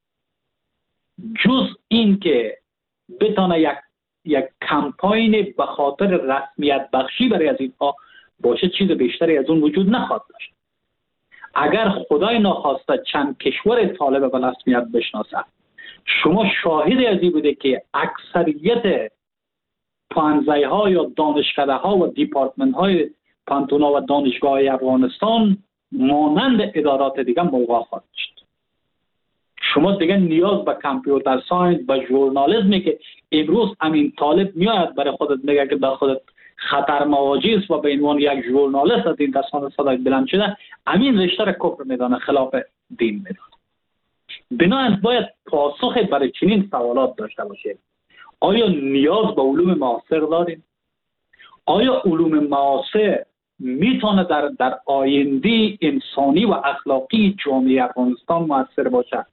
جز این که بتانه یک کمپاین به خاطر رسمیت بخشی برای از اینها باشه، چیز بیشتری از اون وجود نخواهد داشت. اگر خدای ناخواسته چند کشور طالب به رسمیت بشناسه، شما شاهد از این بوده که اکثریت پانزه ها یا دانشکده ها و دیپارتمنت های پانتونا و دانشگاه افغانستان مانند ادارات دیگه موقع خواهد شد. شما دیگه نیاز به کامپیوتر ساینس، به ژورنالیسمی که امروز امین طالب میاد برای خودت میگه که در خودت خطر مواجه است و به عنوان یک ژورنالیست از این دستان صدای بلند شده، امین رشته را کفر میدانه، خلاف دین میدانه. بنابراین باید پاسخ برای چنین سوالات داشته باشیم. آیا نیاز به علوم معاصر داریم؟ آیا علوم معاصر میتونه در آینده انسانی و اخلاقی جامعه افغانستان مؤثر باشه؟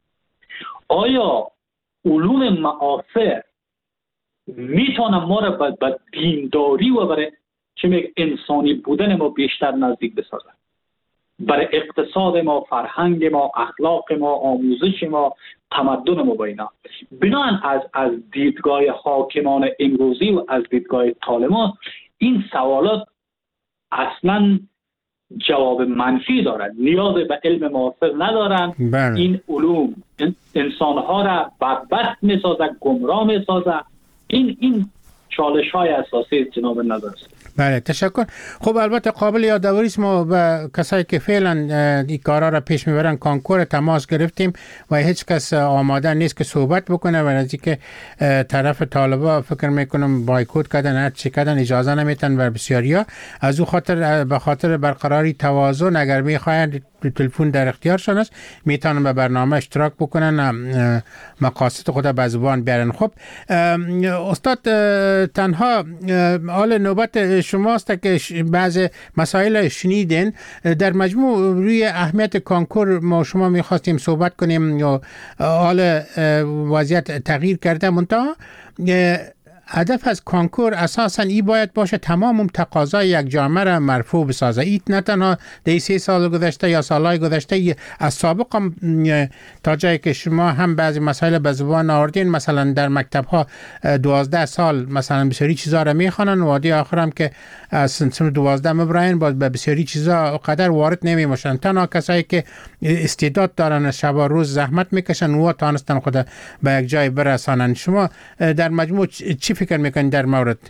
آیا علوم معاصر میتونه ما را به دینداری و برای انسانی بودن ما بیشتر نزدیک بسازه؟ برای اقتصاد ما، فرهنگ ما، اخلاق ما، آموزش ما، تمدن ما با اینا. بنابراین از دیدگاه حاکمان امروزی و از دیدگاه طالبان این سوالات اصلا جواب منفی دارند. نیاز به علم معاصر ندارند. این علوم انسانها را بدبخت میسازه، گمراه میسازه. این چالش های اساسی جناب نظر است. بله، تشکر. خب البته قابل یادآوری است، ما با کسایی که فعلا این کارا را پیش میبرن کانکور تماس گرفتیم و هیچ کس آماده نیست که صحبت بکنه و از اینکه طرف طالبا فکر میکنم بایکوت کردن، هر چی کردن، اجازه نمیتن و بسیاریا از او خاطر به خاطر برقراری توازن اگر میخواین تلفن در اختیارشان است میتونن به برنامه اشتراک بکنن، مقاصد خود به زبان بیارن. خب استاد، تنها حال نوبت شماست که بعض مسائل شنیدین. در مجموع روی اهمیت کانکور ما شما میخواستیم صحبت کنیم یا حال وضعیت تغییر کرده، منتها هدف از کانکور اساساً ای باید باشه تمام تقاضای یک جامعه را مرفوع بسازه. این نه تنها در 3 سال گذشته یا سالهای گذشته، از سابق هم تا جایی که شما هم بعضی مسائل به زبان آوردین، مثلا در مکتب ها 12 سال مثلا بسیاری چیزا را میخوانن و دی آخر هم که از سن 12 مبراین باز به بسیاری چیزا قدر وارد نمیشن. تنها کسایی که استعداد دارن شب و روز زحمت میکشن و تانستن خود به یک جای برسانن. شما در مجموع چی فکر میکنید در مورد؟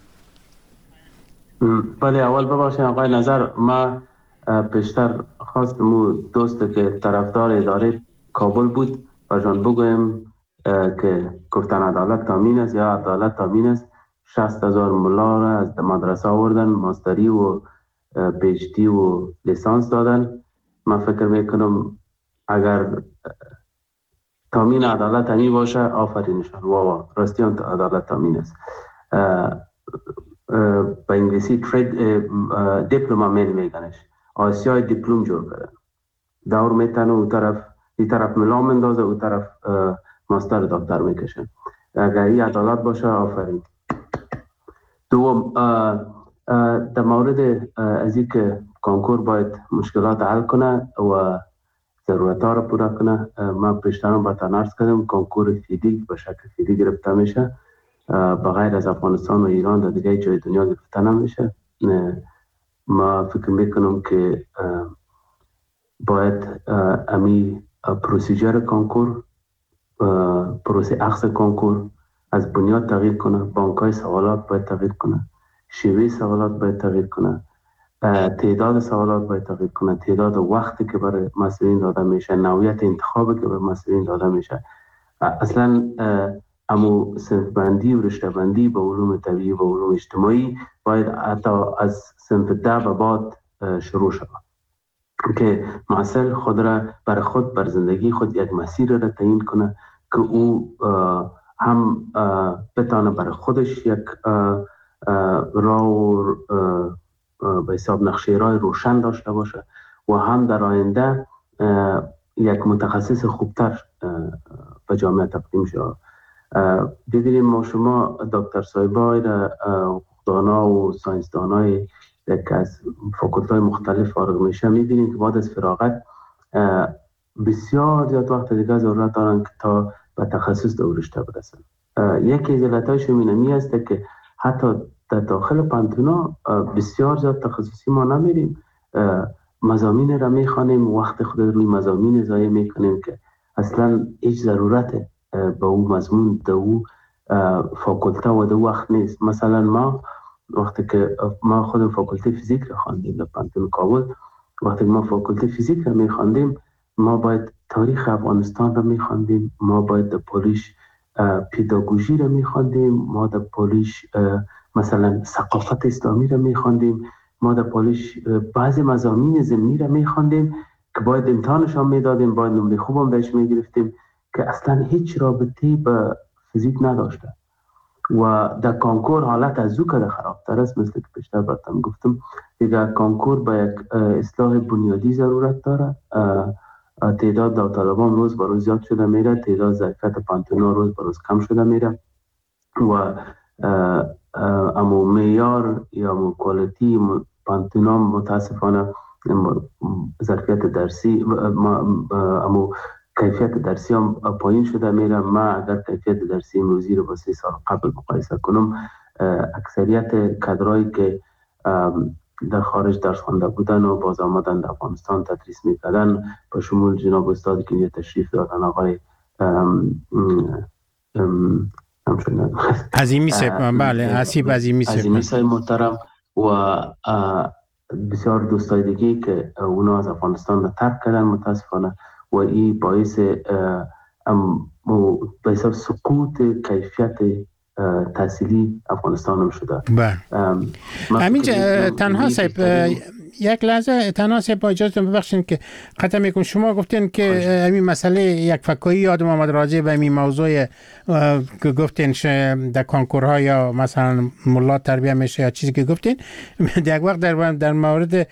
بله، اول ببخشید آقای نظر، ما پیشتر خواستم او دوست که طرفدار اداره کابل بود و جان بگویم که گفتن عدالت تامین است یا عدالت تامین است. 60,000 ملا را از مدرسه آوردن، ماستری و پیشتی و لیسانس دادن. من فکر میکنم اگر تامین عدالت همی باشه، آفرینشان، واوا، راستی عدالت تامین است. به انگلیسی دیپلوما میگنش، آسیای دیپلوم جور کردن. دور میتنه او طرف ملا مندازه، او طرف ماستر دکتر میکشن. اگر این عدالت باشه، آفرین. دوم، در مورد از این که کانکور باید مشکلات حل کنه و ضرورت ها را پورا کنه، من پیشترم با تنارس کردم کانکور فیدی به شکل فیدی گرفته میشه، بغیر از افغانستان و ایران در دیگه جای دنیا گرفته نمیشه. ما فکر میکنم که باید امی پروسیجر کانکور، پروسه اخذ کانکور از بنیاد تغییر کنه. بانک‌های سوالات باید تغییر کنه، شیوه سوالات باید تغییر کنه، تعداد سوالات باید تغییر کنه، تعداد وقتی که برای مسئولین داده میشه، نوعیت انتخابی که برای مسئولین داده میشه. اصلا امو صنف بندی و رشته بندی به علوم طبیعی و علوم اجتماعی باید حتی از صنف 10 به بعد شروع شود که محصل خود را بر خود، بر زندگی خود یک مسیر را تعیین کنه که او هم بتانه بر خودش یک راه و به حساب نقشه راه روشن داشته باشه و هم در آینده یک متخصص خوبتر به جامعه تقدیم شود. دیدیم ما شما دکتر صاحبای حقوقدانا و ساینسدانای که از فاکولت‌های مختلف فارغ میشه، می‌بینیم که بعد از فراغت بسیار زیاد وقت دیگه ضرورت دارن که تا به تخصص در رشته برسن. یکی از علتایش اینمی است که حتی در داخل پانتونا بسیار زیاد تخصصی ما نمیریم، مضامین را میخوانیم، وقت خود روی مضامین ضایع میکنیم که اصلا هیچ ضرورت به او مضمون در او فاکولته و در وقت نیست. مثلا ما وقتی که ما خودم فاکولته فیزیک را خواندیم در پانتون کابل، وقتی ما فاکولته فیزیک را میخواندیم ما باید تاریخ افغانستان را میخواندیم، ما باید در پولیش پداگوژی را میخواندیم، ما در پولیش مثلا ثقافت اسلامی را میخواندیم، ما در پولیش بعضی مضامین ضمنی را میخواندیم که باید امتحانش هم میدادیم، باید نمره خوب هم بهش میگرفتیم که اصلا هیچ رابطی به فیزیک نداشته. و در کانکور حالت از او که خرابتر است، مثل که پیشتر براتون گفتم دیگه کانکور با یک اصلاح بنیادی ضرورت داره. تعداد داوطلبان روز به روز زیاد شده میره، تعداد ظرفیت پانتونا روز به روز کم شده میره و اما معیار یا کوالیتی پانتونا متاسفانه ظرفیت درسی اما کیفیت درسی هم پایین شده میره. ما اگر کیفیت درسی امروزی رو با 3 سال قبل مقایسه کنم، اکثریت کادرایی که در خارج درس خوانده بودن و باز آمدن در افغانستان تدریس میکردن، با شمول جناب استاد که اینجا تشریف دادن، آقای عظیمی صاحب، بله حسیب عظیمی صاحب محترم و بسیار دوستای دیگه که اونا از افغانستان را ترک کردن متاسفانه و این باعث سقوط کیفیت تحصیلی افغانستان هم شده. همین تنها صاحب یک لحظه تنها صاحب با اجازه ببخشید که قطع میکنم. شما گفتین که همین مسئله یک فکایی یادم آمد راجع به همین موضوع که گفتین در کنکورها یا مثلا ملا تربیه میشه یا چیزی که گفتین، یک وقت در مورد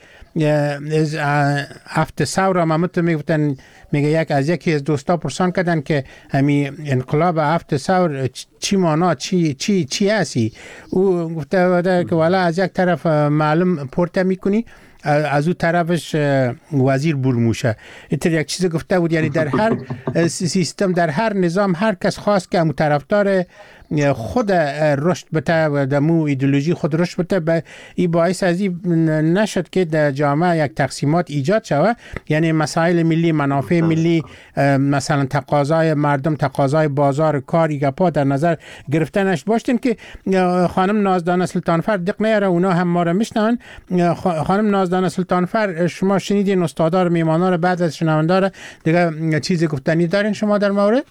هفت ثور هم میگفتن، میگه یکی از دوستا پرسان کردن که همین انقلاب هفت ثور چی معنا چی هستی؟ او گفته که والا از یک طرف معلم پورته میکنی، از اون طرفش وزیر برموشه. اینطور یک چیز گفته بود. یعنی در هر سیستم، در هر نظام، هر کس خواست که همون طرفدار خود رشد بته، در مو ایدئولوژی خود رشد بته، این باعث از این نشد که در جامعه یک تقسیمات ایجاد شود. یعنی مسائل ملی، منافع ملی، مثلا تقاضای مردم، تقاضای بازار کار، گپا در نظر گرفته نشد. باشتین که خانم نازدانه سلطانفر دق نیاره، اونا هم ما را میشنون. خانم نازدانه سلطانفر، شما شنیدین استادار میمانا را، بعد از شنونده را دیگه چیزی گفتنی دارین شما در مورد؟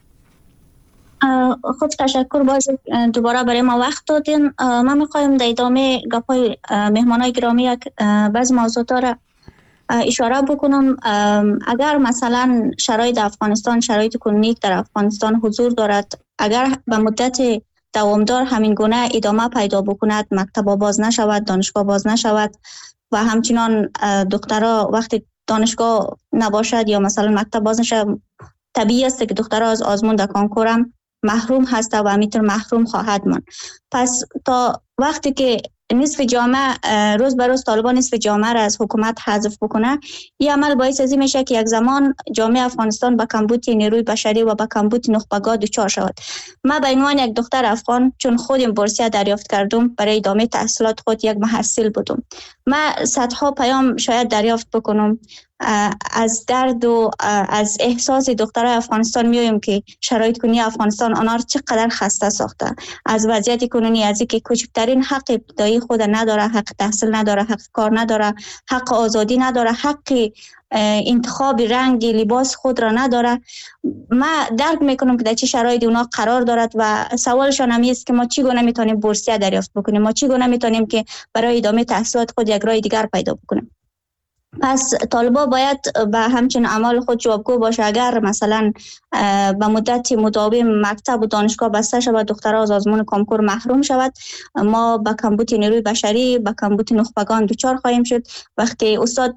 خب تشکر، باز دوباره برای ما وقت دادین. ما میخوایم در ادامه گپای مهمانای گرامی یک بعض موضوعات را اشاره بکنم. اگر مثلا شرایط افغانستان، شرایط کنونی در افغانستان حضور دارد، اگر به مدت دوامدار همین گونه ادامه پیدا بکند، مکتب باز نشود، دانشگاه باز نشود و همچنان دخترها وقتی دانشگاه نباشد یا مثلا مکتب باز نشود، طبیعی است که دخترها از آزمون در کنکور هم محروم هست و همینطور محروم خواهد ماند. پس تا وقتی که نصف جامعه، روز به روز طالبان نصف جامعه را از حکومت حذف بکنه، این عمل باعث از این میشه که یک زمان جامعه افغانستان به کمبود نیروی بشری و به کمبود نخبگاه دچار شود. من به عنوان یک دختر افغان، چون خودم بورسیه دریافت کردم، برای ادامه تحصیلات خود یک محصل بودم. من صدها پیام شاید دریافت بکنم از درد و از احساس دخترای افغانستان میایم که شرایط کنونی افغانستان آنها را چقدر خسته ساخته. از وضعیت کنونی، از اینکه کوچکترین حق ابتدایی خود نداره، حق تحصیل نداره، حق کار نداره، حق آزادی نداره، حق انتخاب رنگ لباس خود را نداره. ما درک میکنم که در چه شرایطی اونا قرار دارد و سوالشان هم است که ما چگونه میتونیم بورسیه دریافت بکنیم، ما چگونه میتونیم که برای ادامه تحصیلات خود یک راه دیگر پیدا بکنیم. پس طالبا باید به همچین اعمال خود جوابگو باشه. اگر مثلا به مدت مداوم مکتب و دانشگاه بسته شود، دخترها از آزمون کنکور محروم شود، ما به کمبود نیروی بشری، به کمبود نخبگان دچار خواهیم شد. وقتی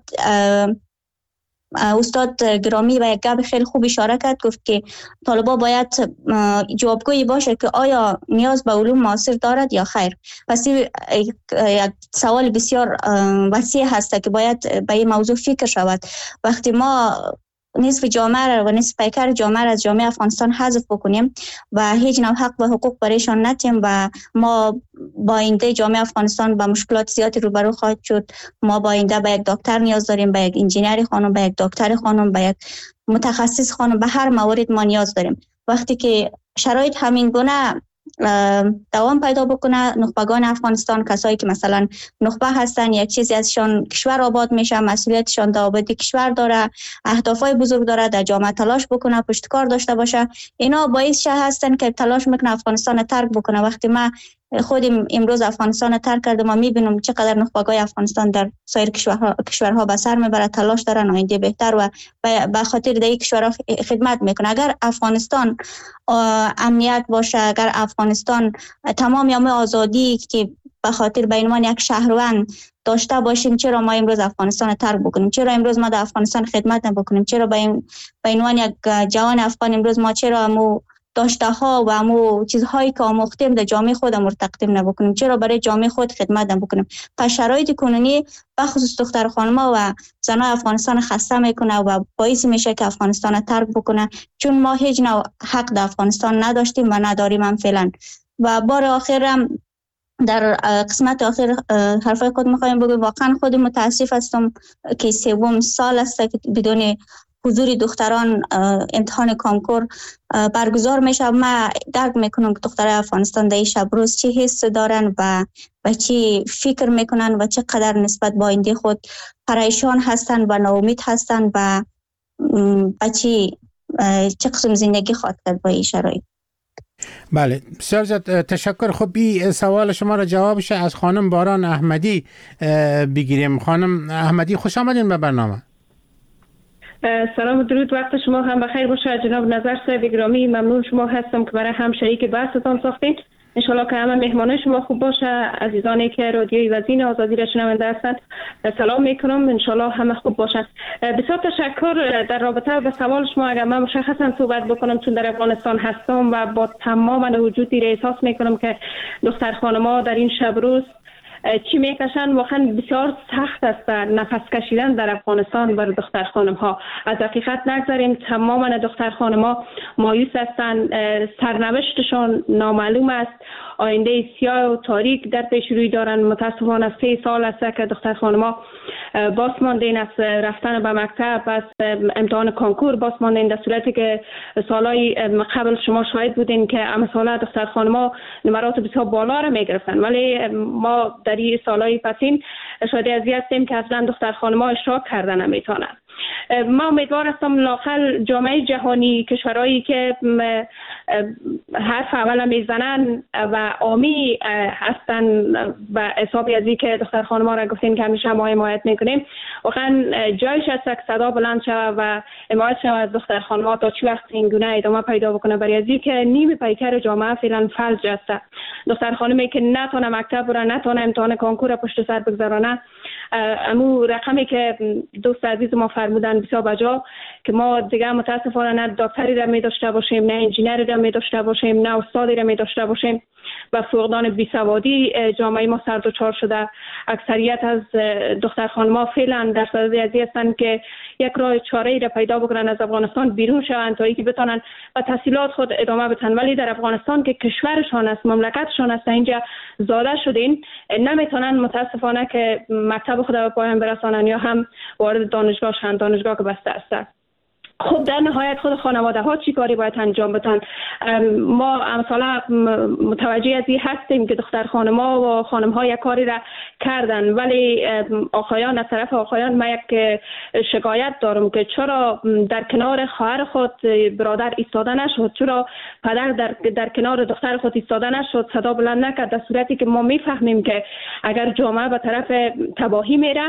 استاد گرامی و یک گپ خیلی خوب اشاره کرد، گفت که طالبا باید جوابگویی باشه که آیا نیاز به علوم معاصر دارد یا خیر. پس یک سوال بسیار وسیع هست که باید به این موضوع فکر شود. وقتی ما نصف جامعه و نصف پیکر جامعه از جامعه افغانستان حذف بکنیم و هیچ نوع حق و حقوق برایشان ندیم و ما با آینده جامعه افغانستان با مشکلات زیادی روبرو خواهد شد. ما با آینده به یک دکتر نیاز داریم، به یک انجینیر خانم، به یک دکتر خانم، به یک متخصص خانم، به هر مورد ما نیاز داریم. وقتی که شرایط همین گونه دوام پیدا بکنه، نخبگان افغانستان، کسایی که مثلا نخبه هستن، یک چیزی ازشان کشور آباد میشه، مسئولیتشان در آبادی کشور داره، اهدافای بزرگ داره، در جامعه تلاش بکنه، پشتکار داشته باشه، اینا باعث هستن که تلاش میکنه افغانستان ترک بکنه. وقتی ما خودم امروز افغانستان ترک کردم، ما میبینم چقدر نخبگان افغانستان در سایر کشورها به سر میبره، تلاش دارن آینده بهتر و به خاطر در این کشورها خدمت میکنه. اگر افغانستان امنیت باشه، اگر افغانستان تمام یام آزادی که به خاطر به عنوان یک شهروند داشته باشیم، چرا ما امروز افغانستان ترک بکنیم؟ چرا امروز ما در افغانستان خدمت نبکنیم؟ چرا به عنوان یک جوان افغان امروز ما چرا مو داشته ها و مو چیزهایی که آموختیم در جامعه خودمون تقدیم نبکنیم؟ چرا برای جامعه خود خدمت نبکنیم؟ پس شرایط کنونی بخصوص دختر خانم‌ها و زنان افغانستان خسته میکنه و باعث میشه که افغانستان ترک بکنه، چون ما هیچ نوع حق در افغانستان نداشتیم و نداریم هم فعلا. و بار آخرم در قسمت آخر حرفای خود میخوایم بگم، واقعا خود متاسف هستم که سوم سال است که بدون حضور دختران امتحان کنکور برگزار میشه. ما درک میکنم که دخترای افغانستان در این شب روز چه حس دارن و چی فکر میکنن و چقدر نسبت با آینده خود پریشان هستن و ناامید هستن و چه قسم زندگی خواهد کرد با این شرایط. بله، بسیار زیاد تشکر. خب این سوال شما را جوابش از خانم باران احمدی بگیریم. خانم احمدی خوش آمدین به برنامه. سلام و درود، وقت شما هم بخیر باشه. جناب نظر صاحب گرامی، ممنون شما هستم که برای هم شریک بحثتان ساختین. انشالله که همه مهمانان شما خوب باشه. عزیزانی که رادیوی وزین آزادی را شنونده هستند سلام میکنم، انشالله همه خوب باشند. بسیار تشکر. در رابطه به سوال شما اگر من مشخصا صحبت بکنم، چون در افغانستان هستم و با تمام وجودی را احساس میکنم که دختر خانم‌ها در این شب روز چی میکشن، واقعا بسیار سخت است نفس کشیدن در افغانستان برای دختر خانم ها. از حقیقت نگذاریم، تمام دختر خانم ها مایوس هستند، سرنوشتشان نامعلوم است، آینده سیاه و تاریک در پیش روی دارن. متاسفانه 3 سال است که دختر خانم ها باز ماندین از رفتن به مکتب، از امتحان کنکور باز ماندین، در صورتی که سالهای قبل شما شاهد بودین که امثال دختر خانم ها نمرات بسیار بالا را میگرفتن، ولی ما در این سالهای پسین شاید از هستیم که اصلا دختر خانم ها اشتراک کردن نمیتونن. ما امیدوار هستم لااقل جامعه جهانی، کشورهایی که حرف اول میزنن و عامی هستن و حسابی از این که دختر خانم‌ها را گفتین که همیشه ما حمایت میکنیم، واقعا جایش است که صدا بلند شود و حمایت شود از دختر خانم‌ها تا چه وقت این گونه ادامه پیدا بکنه، برای از این که نیم پیکر جامعه فعلا فلج است. دختر خانمی که نتونه مکتب بره، نتونه امتحان کنکور پشت سر بگذارونه، امو رقمی که دوست عزیز ما فرمودن بسیار بجا که ما دیگه متاسفانه نه دکتری را می داشته باشیم، نه انجینری را می داشته باشیم، نه استادی را می داشته باشیم و فقدان بیسوادی جامعه ما سر دچار شده. اکثریت از دختر خانم‌ها فعلا در صدد ازی هستند که یک راه چاره ای را پیدا بکنن از افغانستان بیرون شوند تا اینکه بتونن و تحصیلات خود ادامه بدن. ولی در افغانستان که کشورشان است، مملکتشان است، اینجا زاده شدین، نمیتونن متاسفانه که مکتب خود به پایان برسانن یا هم وارد دانشگاه شوند، دانشگاه که بسته است. خب در نهایت خود خانواده ها چی کاری باید انجام بدن؟ ما مثلا متوجه از این هستیم که دختر خانما و خانم ها یک کاری را کردن، ولی آقایان، از طرف آقایان ما یک شکایت دارم که چرا در کنار خواهر خود برادر ایستاده نشد، چرا پدر در کنار دختر خود ایستاده نشد، صدا بلند نکرد، در صورتی که ما میفهمیم که اگر جامعه به طرف تباهی میره،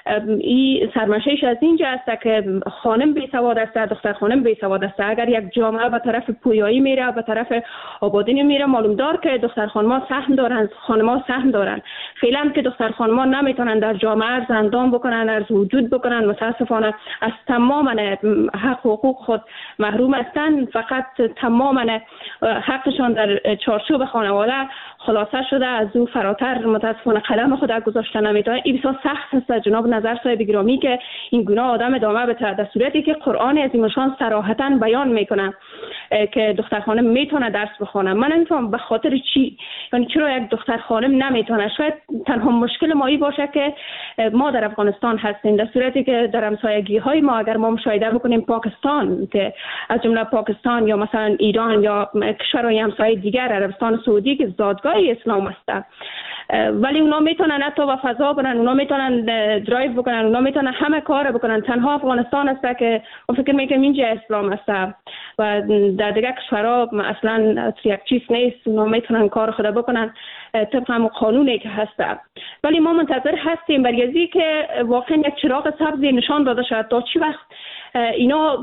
این سرمنشهش از اینجا است که خانم بی سواد است، دختر خانم بی سواد است. اگر یک جامعه به طرف پویایی میره، به طرف آبادی میره، معلوم دار که دختر خانما سهم دارن، خانما سهم دارن. فعلا که دختر خانما نمیتونن در جامعه زندان بکنن، از وجود بکنن، متاسفانه از تمام حق و حقوق خود محروم هستند. فقط تمام حقشان در چارچوب خانواده خلاصه شده، از او فراتر متاسفانه قدم خود گذاشته نمیتونه. این بسیار سخت است جناب نظر صاحب گرامی که این گناه آدم ادامه بده، در صورتی که قرآن عظیم‌الشان صراحتاً بیان میکنه که دختر خانم میتونه درس بخونه. من نمیفهمم به خاطر چی، یعنی چرا یک دختر خانم نمیتونه؟ شاید تنها مشکل ما این باشه که ما در افغانستان هستیم، در صورتی که در همسایگی های ما اگر ما مشاهده بکنیم پاکستان، که از جمله پاکستان یا مثلا ایران یا کشورهای همسایه دیگر، عربستان سعودی که زادگاه اسلام است، ولی اونا میتونن حتی و فضا برن، اونا میتونن درایو بکنن، اونا میتونن همه کار بکنن. تنها افغانستان است که ما فکر میکنیم اینجا اسلام است و در دیگر کشورها اصلا یک چیز نیست، اونا میتونن کار خود بکنن طبق هم قانونی که هست. ولی ما منتظر هستیم برای که واقعا یک چراغ سبزی نشان داده شد تا چی وقت اینا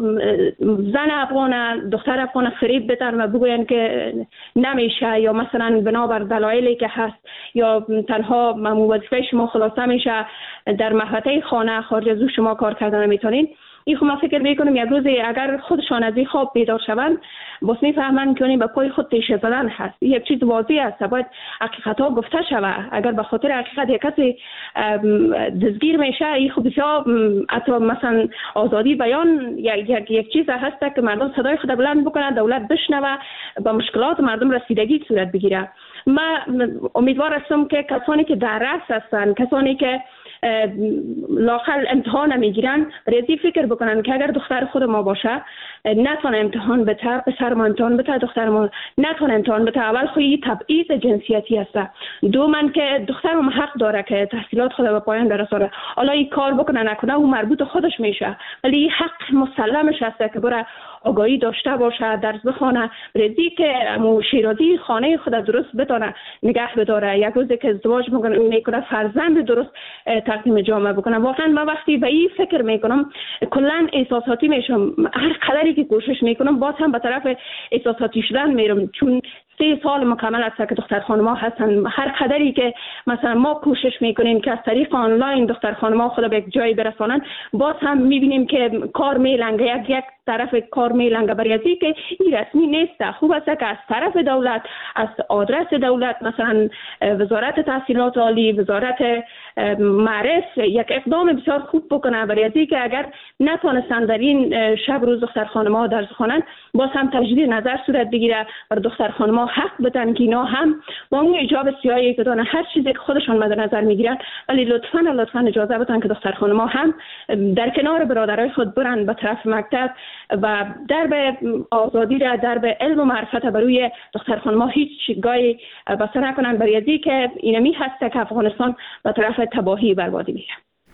زن افغان، دختر افغان فریب بدن و بگوین که نمیشه، یا مثلا بنابر دلایلی که هست، یا تنها وظیفه شما خلاصه میشه در محوطه خانه، خارج از او شما کار کردن نمیتونین. این خب من فکر میکنم یک روز اگر خودشان از این خواب بیدار شوند، بس میفهمن که به پای خود تیشه زدن هست. یک چیز واضح است، باید حقیقت ها گفته شود. اگر به خاطر حقیقت یک کسی دزگیر میشه، این خب بسیار حتی مثلا آزادی بیان یک چیز هست که مردم صدای خود بلند بکنن، دولت بشنوه، به مشکلات مردم رسیدگی صورت بگیره. من امیدوار هستم که کسانی که در رأس هستند، کسانی که لااقل امتحان نمیگیرن، ریزی فکر بکنن که اگر دختر خود ما باشه نتونه امتحان بده، پسر ما امتحان بده، دختر ما نتونه امتحان بده. اول خودی تبعیض جنسیتی است، دوما که دختر ما حق داره که تحصیلات خود به پایان برسونه. حالا این کار بکنه نکنه او مربوط خودش میشه، ولی حق مسلمش است که بره آگاهی داشته باشه، درس بخونه، ریزی که شیرازی خانه خود درست بتونه نگه بداره. یک روزی که ازدواج میکنه فرزند درست تقدیم جامعه بکنه. واقعا من وقتی به این فکر میکنم کلا احساساتی میشم، هر قدری که کوشش میکنم باز هم به طرف احساساتی شدن میرم، چون 3 سال مکمل است که دختر خانم‌ها هستن. هر قدری که مثلا ما کوشش میکنیم که از طریق آنلاین دختر خانم‌ها خود به یک جایی برسانن، باز هم میبینیم که کار میلنگه، یک طرف کار میلنگه، برای از که این رسمی نیست. خوب است که از طرف دولت، از آدرس دولت، مثلا وزارت تحصیلات عالی، وزارت معرف یک اقدام بسیار خوب بکنه، برای از که اگر نتونستن در این شب روز دختر خانم‌ها درس خوانند، باز هم تجدید نظر صورت بگیره بر دختر خانم‌ها حق بدن که اینا هم با اون ایجاب سیاهی که دارن هر چیزی که خودشان مد نظر میگیرن، ولی لطفاً اجازه بدن که دختر خانم‌ها هم در کنار برادرای خود برن به طرف مکتب و درب آزادی را، درب علم و معرفت بروی دختر خانم‌ها هیچ گاهی بسته نکنن، برای ازی که اینمی هست که افغانستان به طرف تباهی بربادی میره.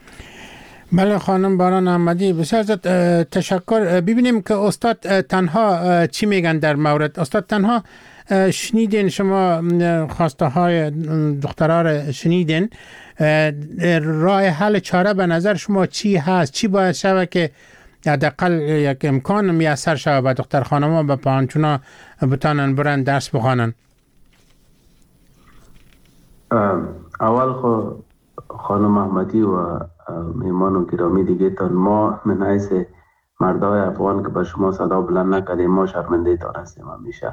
بله خانم باران احمدی، بسیار تشکر. ببینیم که استاد تنها چی میگن در مورد. استاد تنها شنیدین، شما خواسته های دخترها را شنیدین، راه حل چاره به نظر شما چی هست؟ چی باید شود که حداقل یک امکان میسر شود به دختر خانم‌ها به پانچونا بتانن برن درس بخوانن؟ اول خانم احمدی و میمان و گرامی دیگه تان، ما من حیث مردای افغان که به شما صدا بلند نکردیم، ما شرمنده تان هستیم. همیشه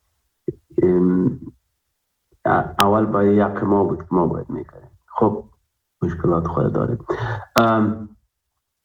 اول با یک ما بود که ما باید میکردیم. خب مشکلات خود داریم.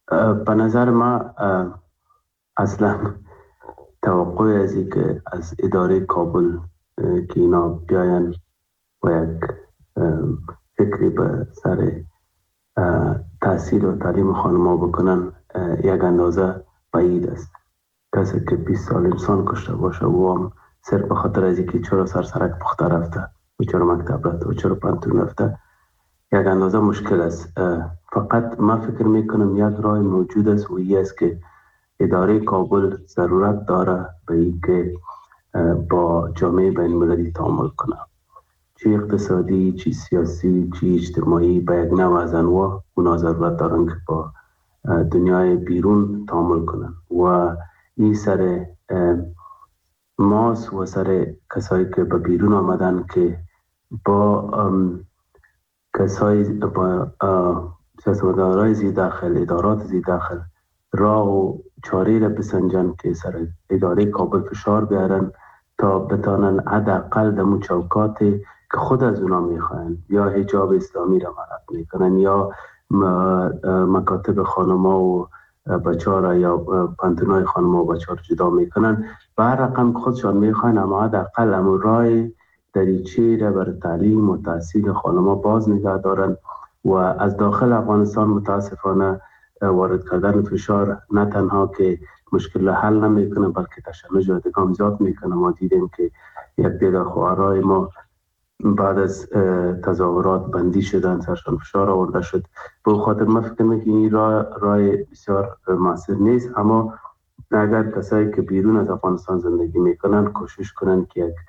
به نظر ما اصلا توقع از این که از اداره کابل که اینا بیاین و یک فکری به سر تحصیل و تعلیم خانم‌ها بکنن یک اندازه بعید است. کسی که 20 سال انسان کشته باشه و هم صرف به خاطر از اینکه چرا سرک پخته رفته و چرا مکتب رفته و چرا پانتون رفته یک اندازه مشکل است. فقط من فکر میکنم یک راه موجود است و این است که اداره کابل ضرورت داره به اینکه با جامعه بین المللی تعامل کنه، چی اقتصادی، چی سیاسی، چی اجتماعی، به یک نوع از انواع اونا ضرورت دارن که با دنیای بیرون تعامل کنن و این سر ماس و سر کسایی که به بیرون آمدن که با کسای با سیاستمدارای زی داخل، ادارات زی داخل راه و چاره را بسنجن که سر اداره کابل فشار بیارن تا بتانن حداقل دمو چوکاتی که خود از اونا میخواین یا حجاب اسلامی را مرد میکنن یا مکاتب خانما و بچه را یا پانتونای خانما و بچه را جدا میکنن به هر رقم خودشان میخواین، اما حداقل همو راه دریچه را برای تعلیم و تحصیل خانما باز نگه دارن و از داخل افغانستان متاسفانه وارد کردن فشار نه تنها که مشکل حل نمیکنه بلکه تشنج و ادغام زیاد میکنه. ما دیدیم که یک دیگر خواهرای ما بعد از تظاهرات بندی شدن، سرشان فشار آورده شد. به خاطر ما فکر میکنم که این راه بسیار موثر نیست، اما اگر کسایی که بیرون از افغانستان زندگی میکنن کوشش کنن که یک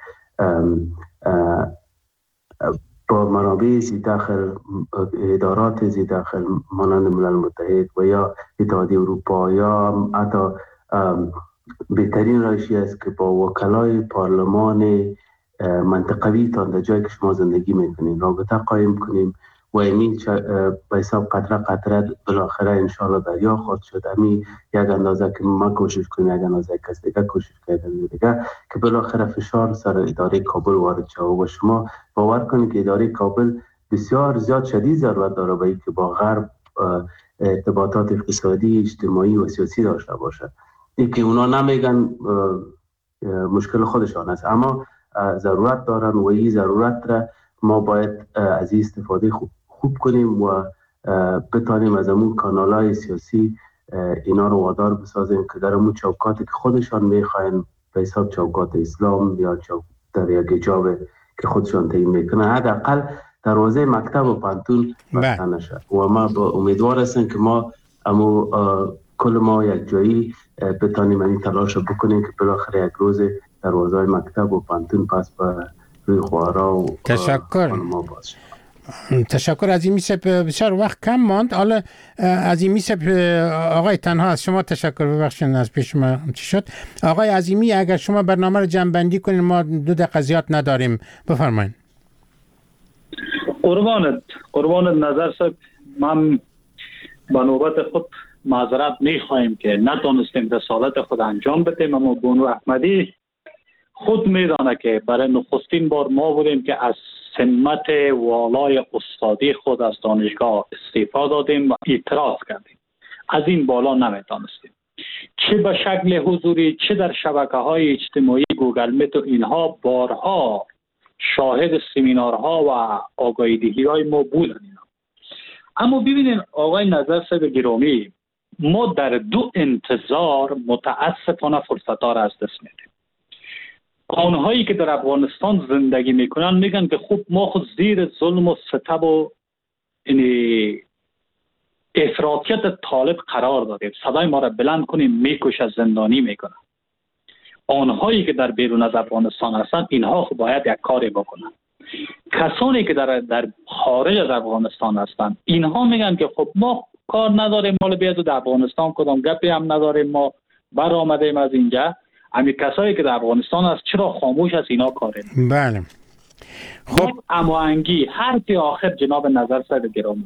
با منابع زی داخل، ادارات زی داخل مانند ملل متحد و یا اتحادیه اروپا یا حتی بهترین راهی است که با وکلای پارلمان منطقوی تا در جایی که شما زندگی میکنین رابطه قایم کنیم و امین به حساب قطره قطره بالاخره انشاءالله دریا خواهد شد. امین یک اندازه که ما کوشش کنیم، یک اندازه کس دیگه کوشش کنیم دیگه که بالاخره فشار سر اداره کابل وارد شد و شما باور کنید که اداره کابل بسیار زیاد شدید ضرورت داره به اینکه با غرب ارتباطات اقتصادی، اجتماعی و سیاسی داشته باشه. این که اونا نمیگن مشکل خودشان است، اما ضرورت دارن و این ضرورت را ما باید از این استفاده خوب کنیم و بتانیم از امون کانالای سیاسی اینا رو وادار بسازیم که در امون چوکاتی که خودشان میخواین به حساب چوکات اسلام یا در یک حجاب که خودشان تعیین میکنن حداقل دروازه مکتب و پانتون بسته نشه و ما امیدوار هستیم که ما کل ما یک جایی بتانیم این تلاش بکنیم که بالاخره یک روز دروازه مکتب و پانتون پس به روی خوارا و خانما باشه. تشکر. از این میسپ بسیار وقت کم ماند. حالا از این میسپ آقای تنها از شما تشکر. ببخشید از پیش ما چی شد. آقای عظیمی اگر شما برنامه رو جمع بندی کنین، ما 2 دقیقه زیاد نداریم، بفرمایید. قربانت نظر صاحب، من با نوبت خود معذرت میخواهیم که نتونستیم رسالت خود انجام بدیم، اما بونو احمدی خود میدانه که برای نخستین بار ما بودیم که از سمت والای استادی خود از دانشگاه استعفا دادیم و اعتراض کردیم. از این بالا نمیتونستیم، چه به شکل حضوری چه در شبکه‌های اجتماعی گوگل میت و اینها بارها شاهد سمینارها و آگاهی‌دهی‌های ما بودن. اما ببینید آقای نظر صاحب گرامی، ما در 2 انتظار متاسفانه فرصت‌ها را از دست میدیم. آنهایی که در افغانستان زندگی میکنن میگن که خب ما خود زیر ظلم و ستم و افراطیت طالب قرار دادیم، صدای ما را بلند کنیم میکشه، زندانی میکنن. آنهایی که در بیرون از افغانستان هستن اینها خب باید یک کاری بکنن. کسانی که در خارج از افغانستان هستن اینها میگن که خب ما کار نداریم، مال بیاد در افغانستان کدام گپی هم نداریم، ما بر آمدیم از اینجا. همین کسایی که در افغانستان هست چرا خاموش از اینا کاره؟ بله. خب اماهنگی حرف آخر جناب نظر صاحب گرامی،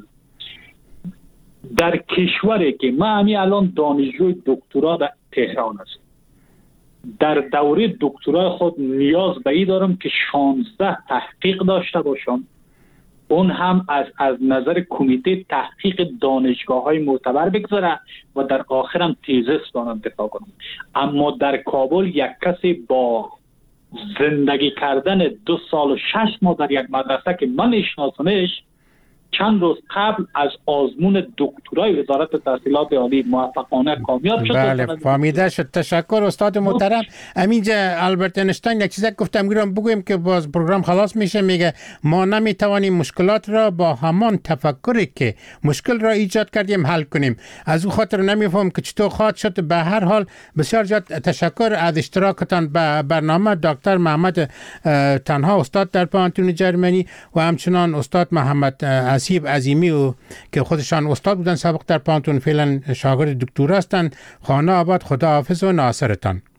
در کشوری که من همین الان دانشجوی دکترا در تهران هستم، در دوره دکترای خود نیاز به این دارم که 16 تحقیق داشته باشم اون هم از نظر کمیته تحقیق دانشگاه‌های معتبر بگذاره و در آخر هم تیزس دانم دفاع کنم. اما در کابل یک کسی با زندگی کردن 2 سال و 6 ماه در یک مدرسه که من میشناسمش چند روز قبل از آزمون دکترای وزارت تحصیلات عالی موفقانه کامیاب شد. بله فهمیده شد. تشکر استاد محترم. همینجا آلبرت اینشتین یک چیز گفتم گیرم بگویم که باز پروگرام خلاص میشه. میگه ما نمیتوانیم مشکلات را با همان تفکری که مشکل را ایجاد کردیم حل کنیم. از او خاطر نمیفهم که چطور خواهد شد. به هر حال بسیار زیاد تشکر از اشتراکتان به برنامه دکتر محمد تنها استاد در پانتون جرمنی و همچنان استاد محمد حسیب عظیمی و که خودشان استاد بودن سابق در پانتون، فعلا شاگرد دکترا هستند. خانه آباد، خدا حافظ و ناصرتان.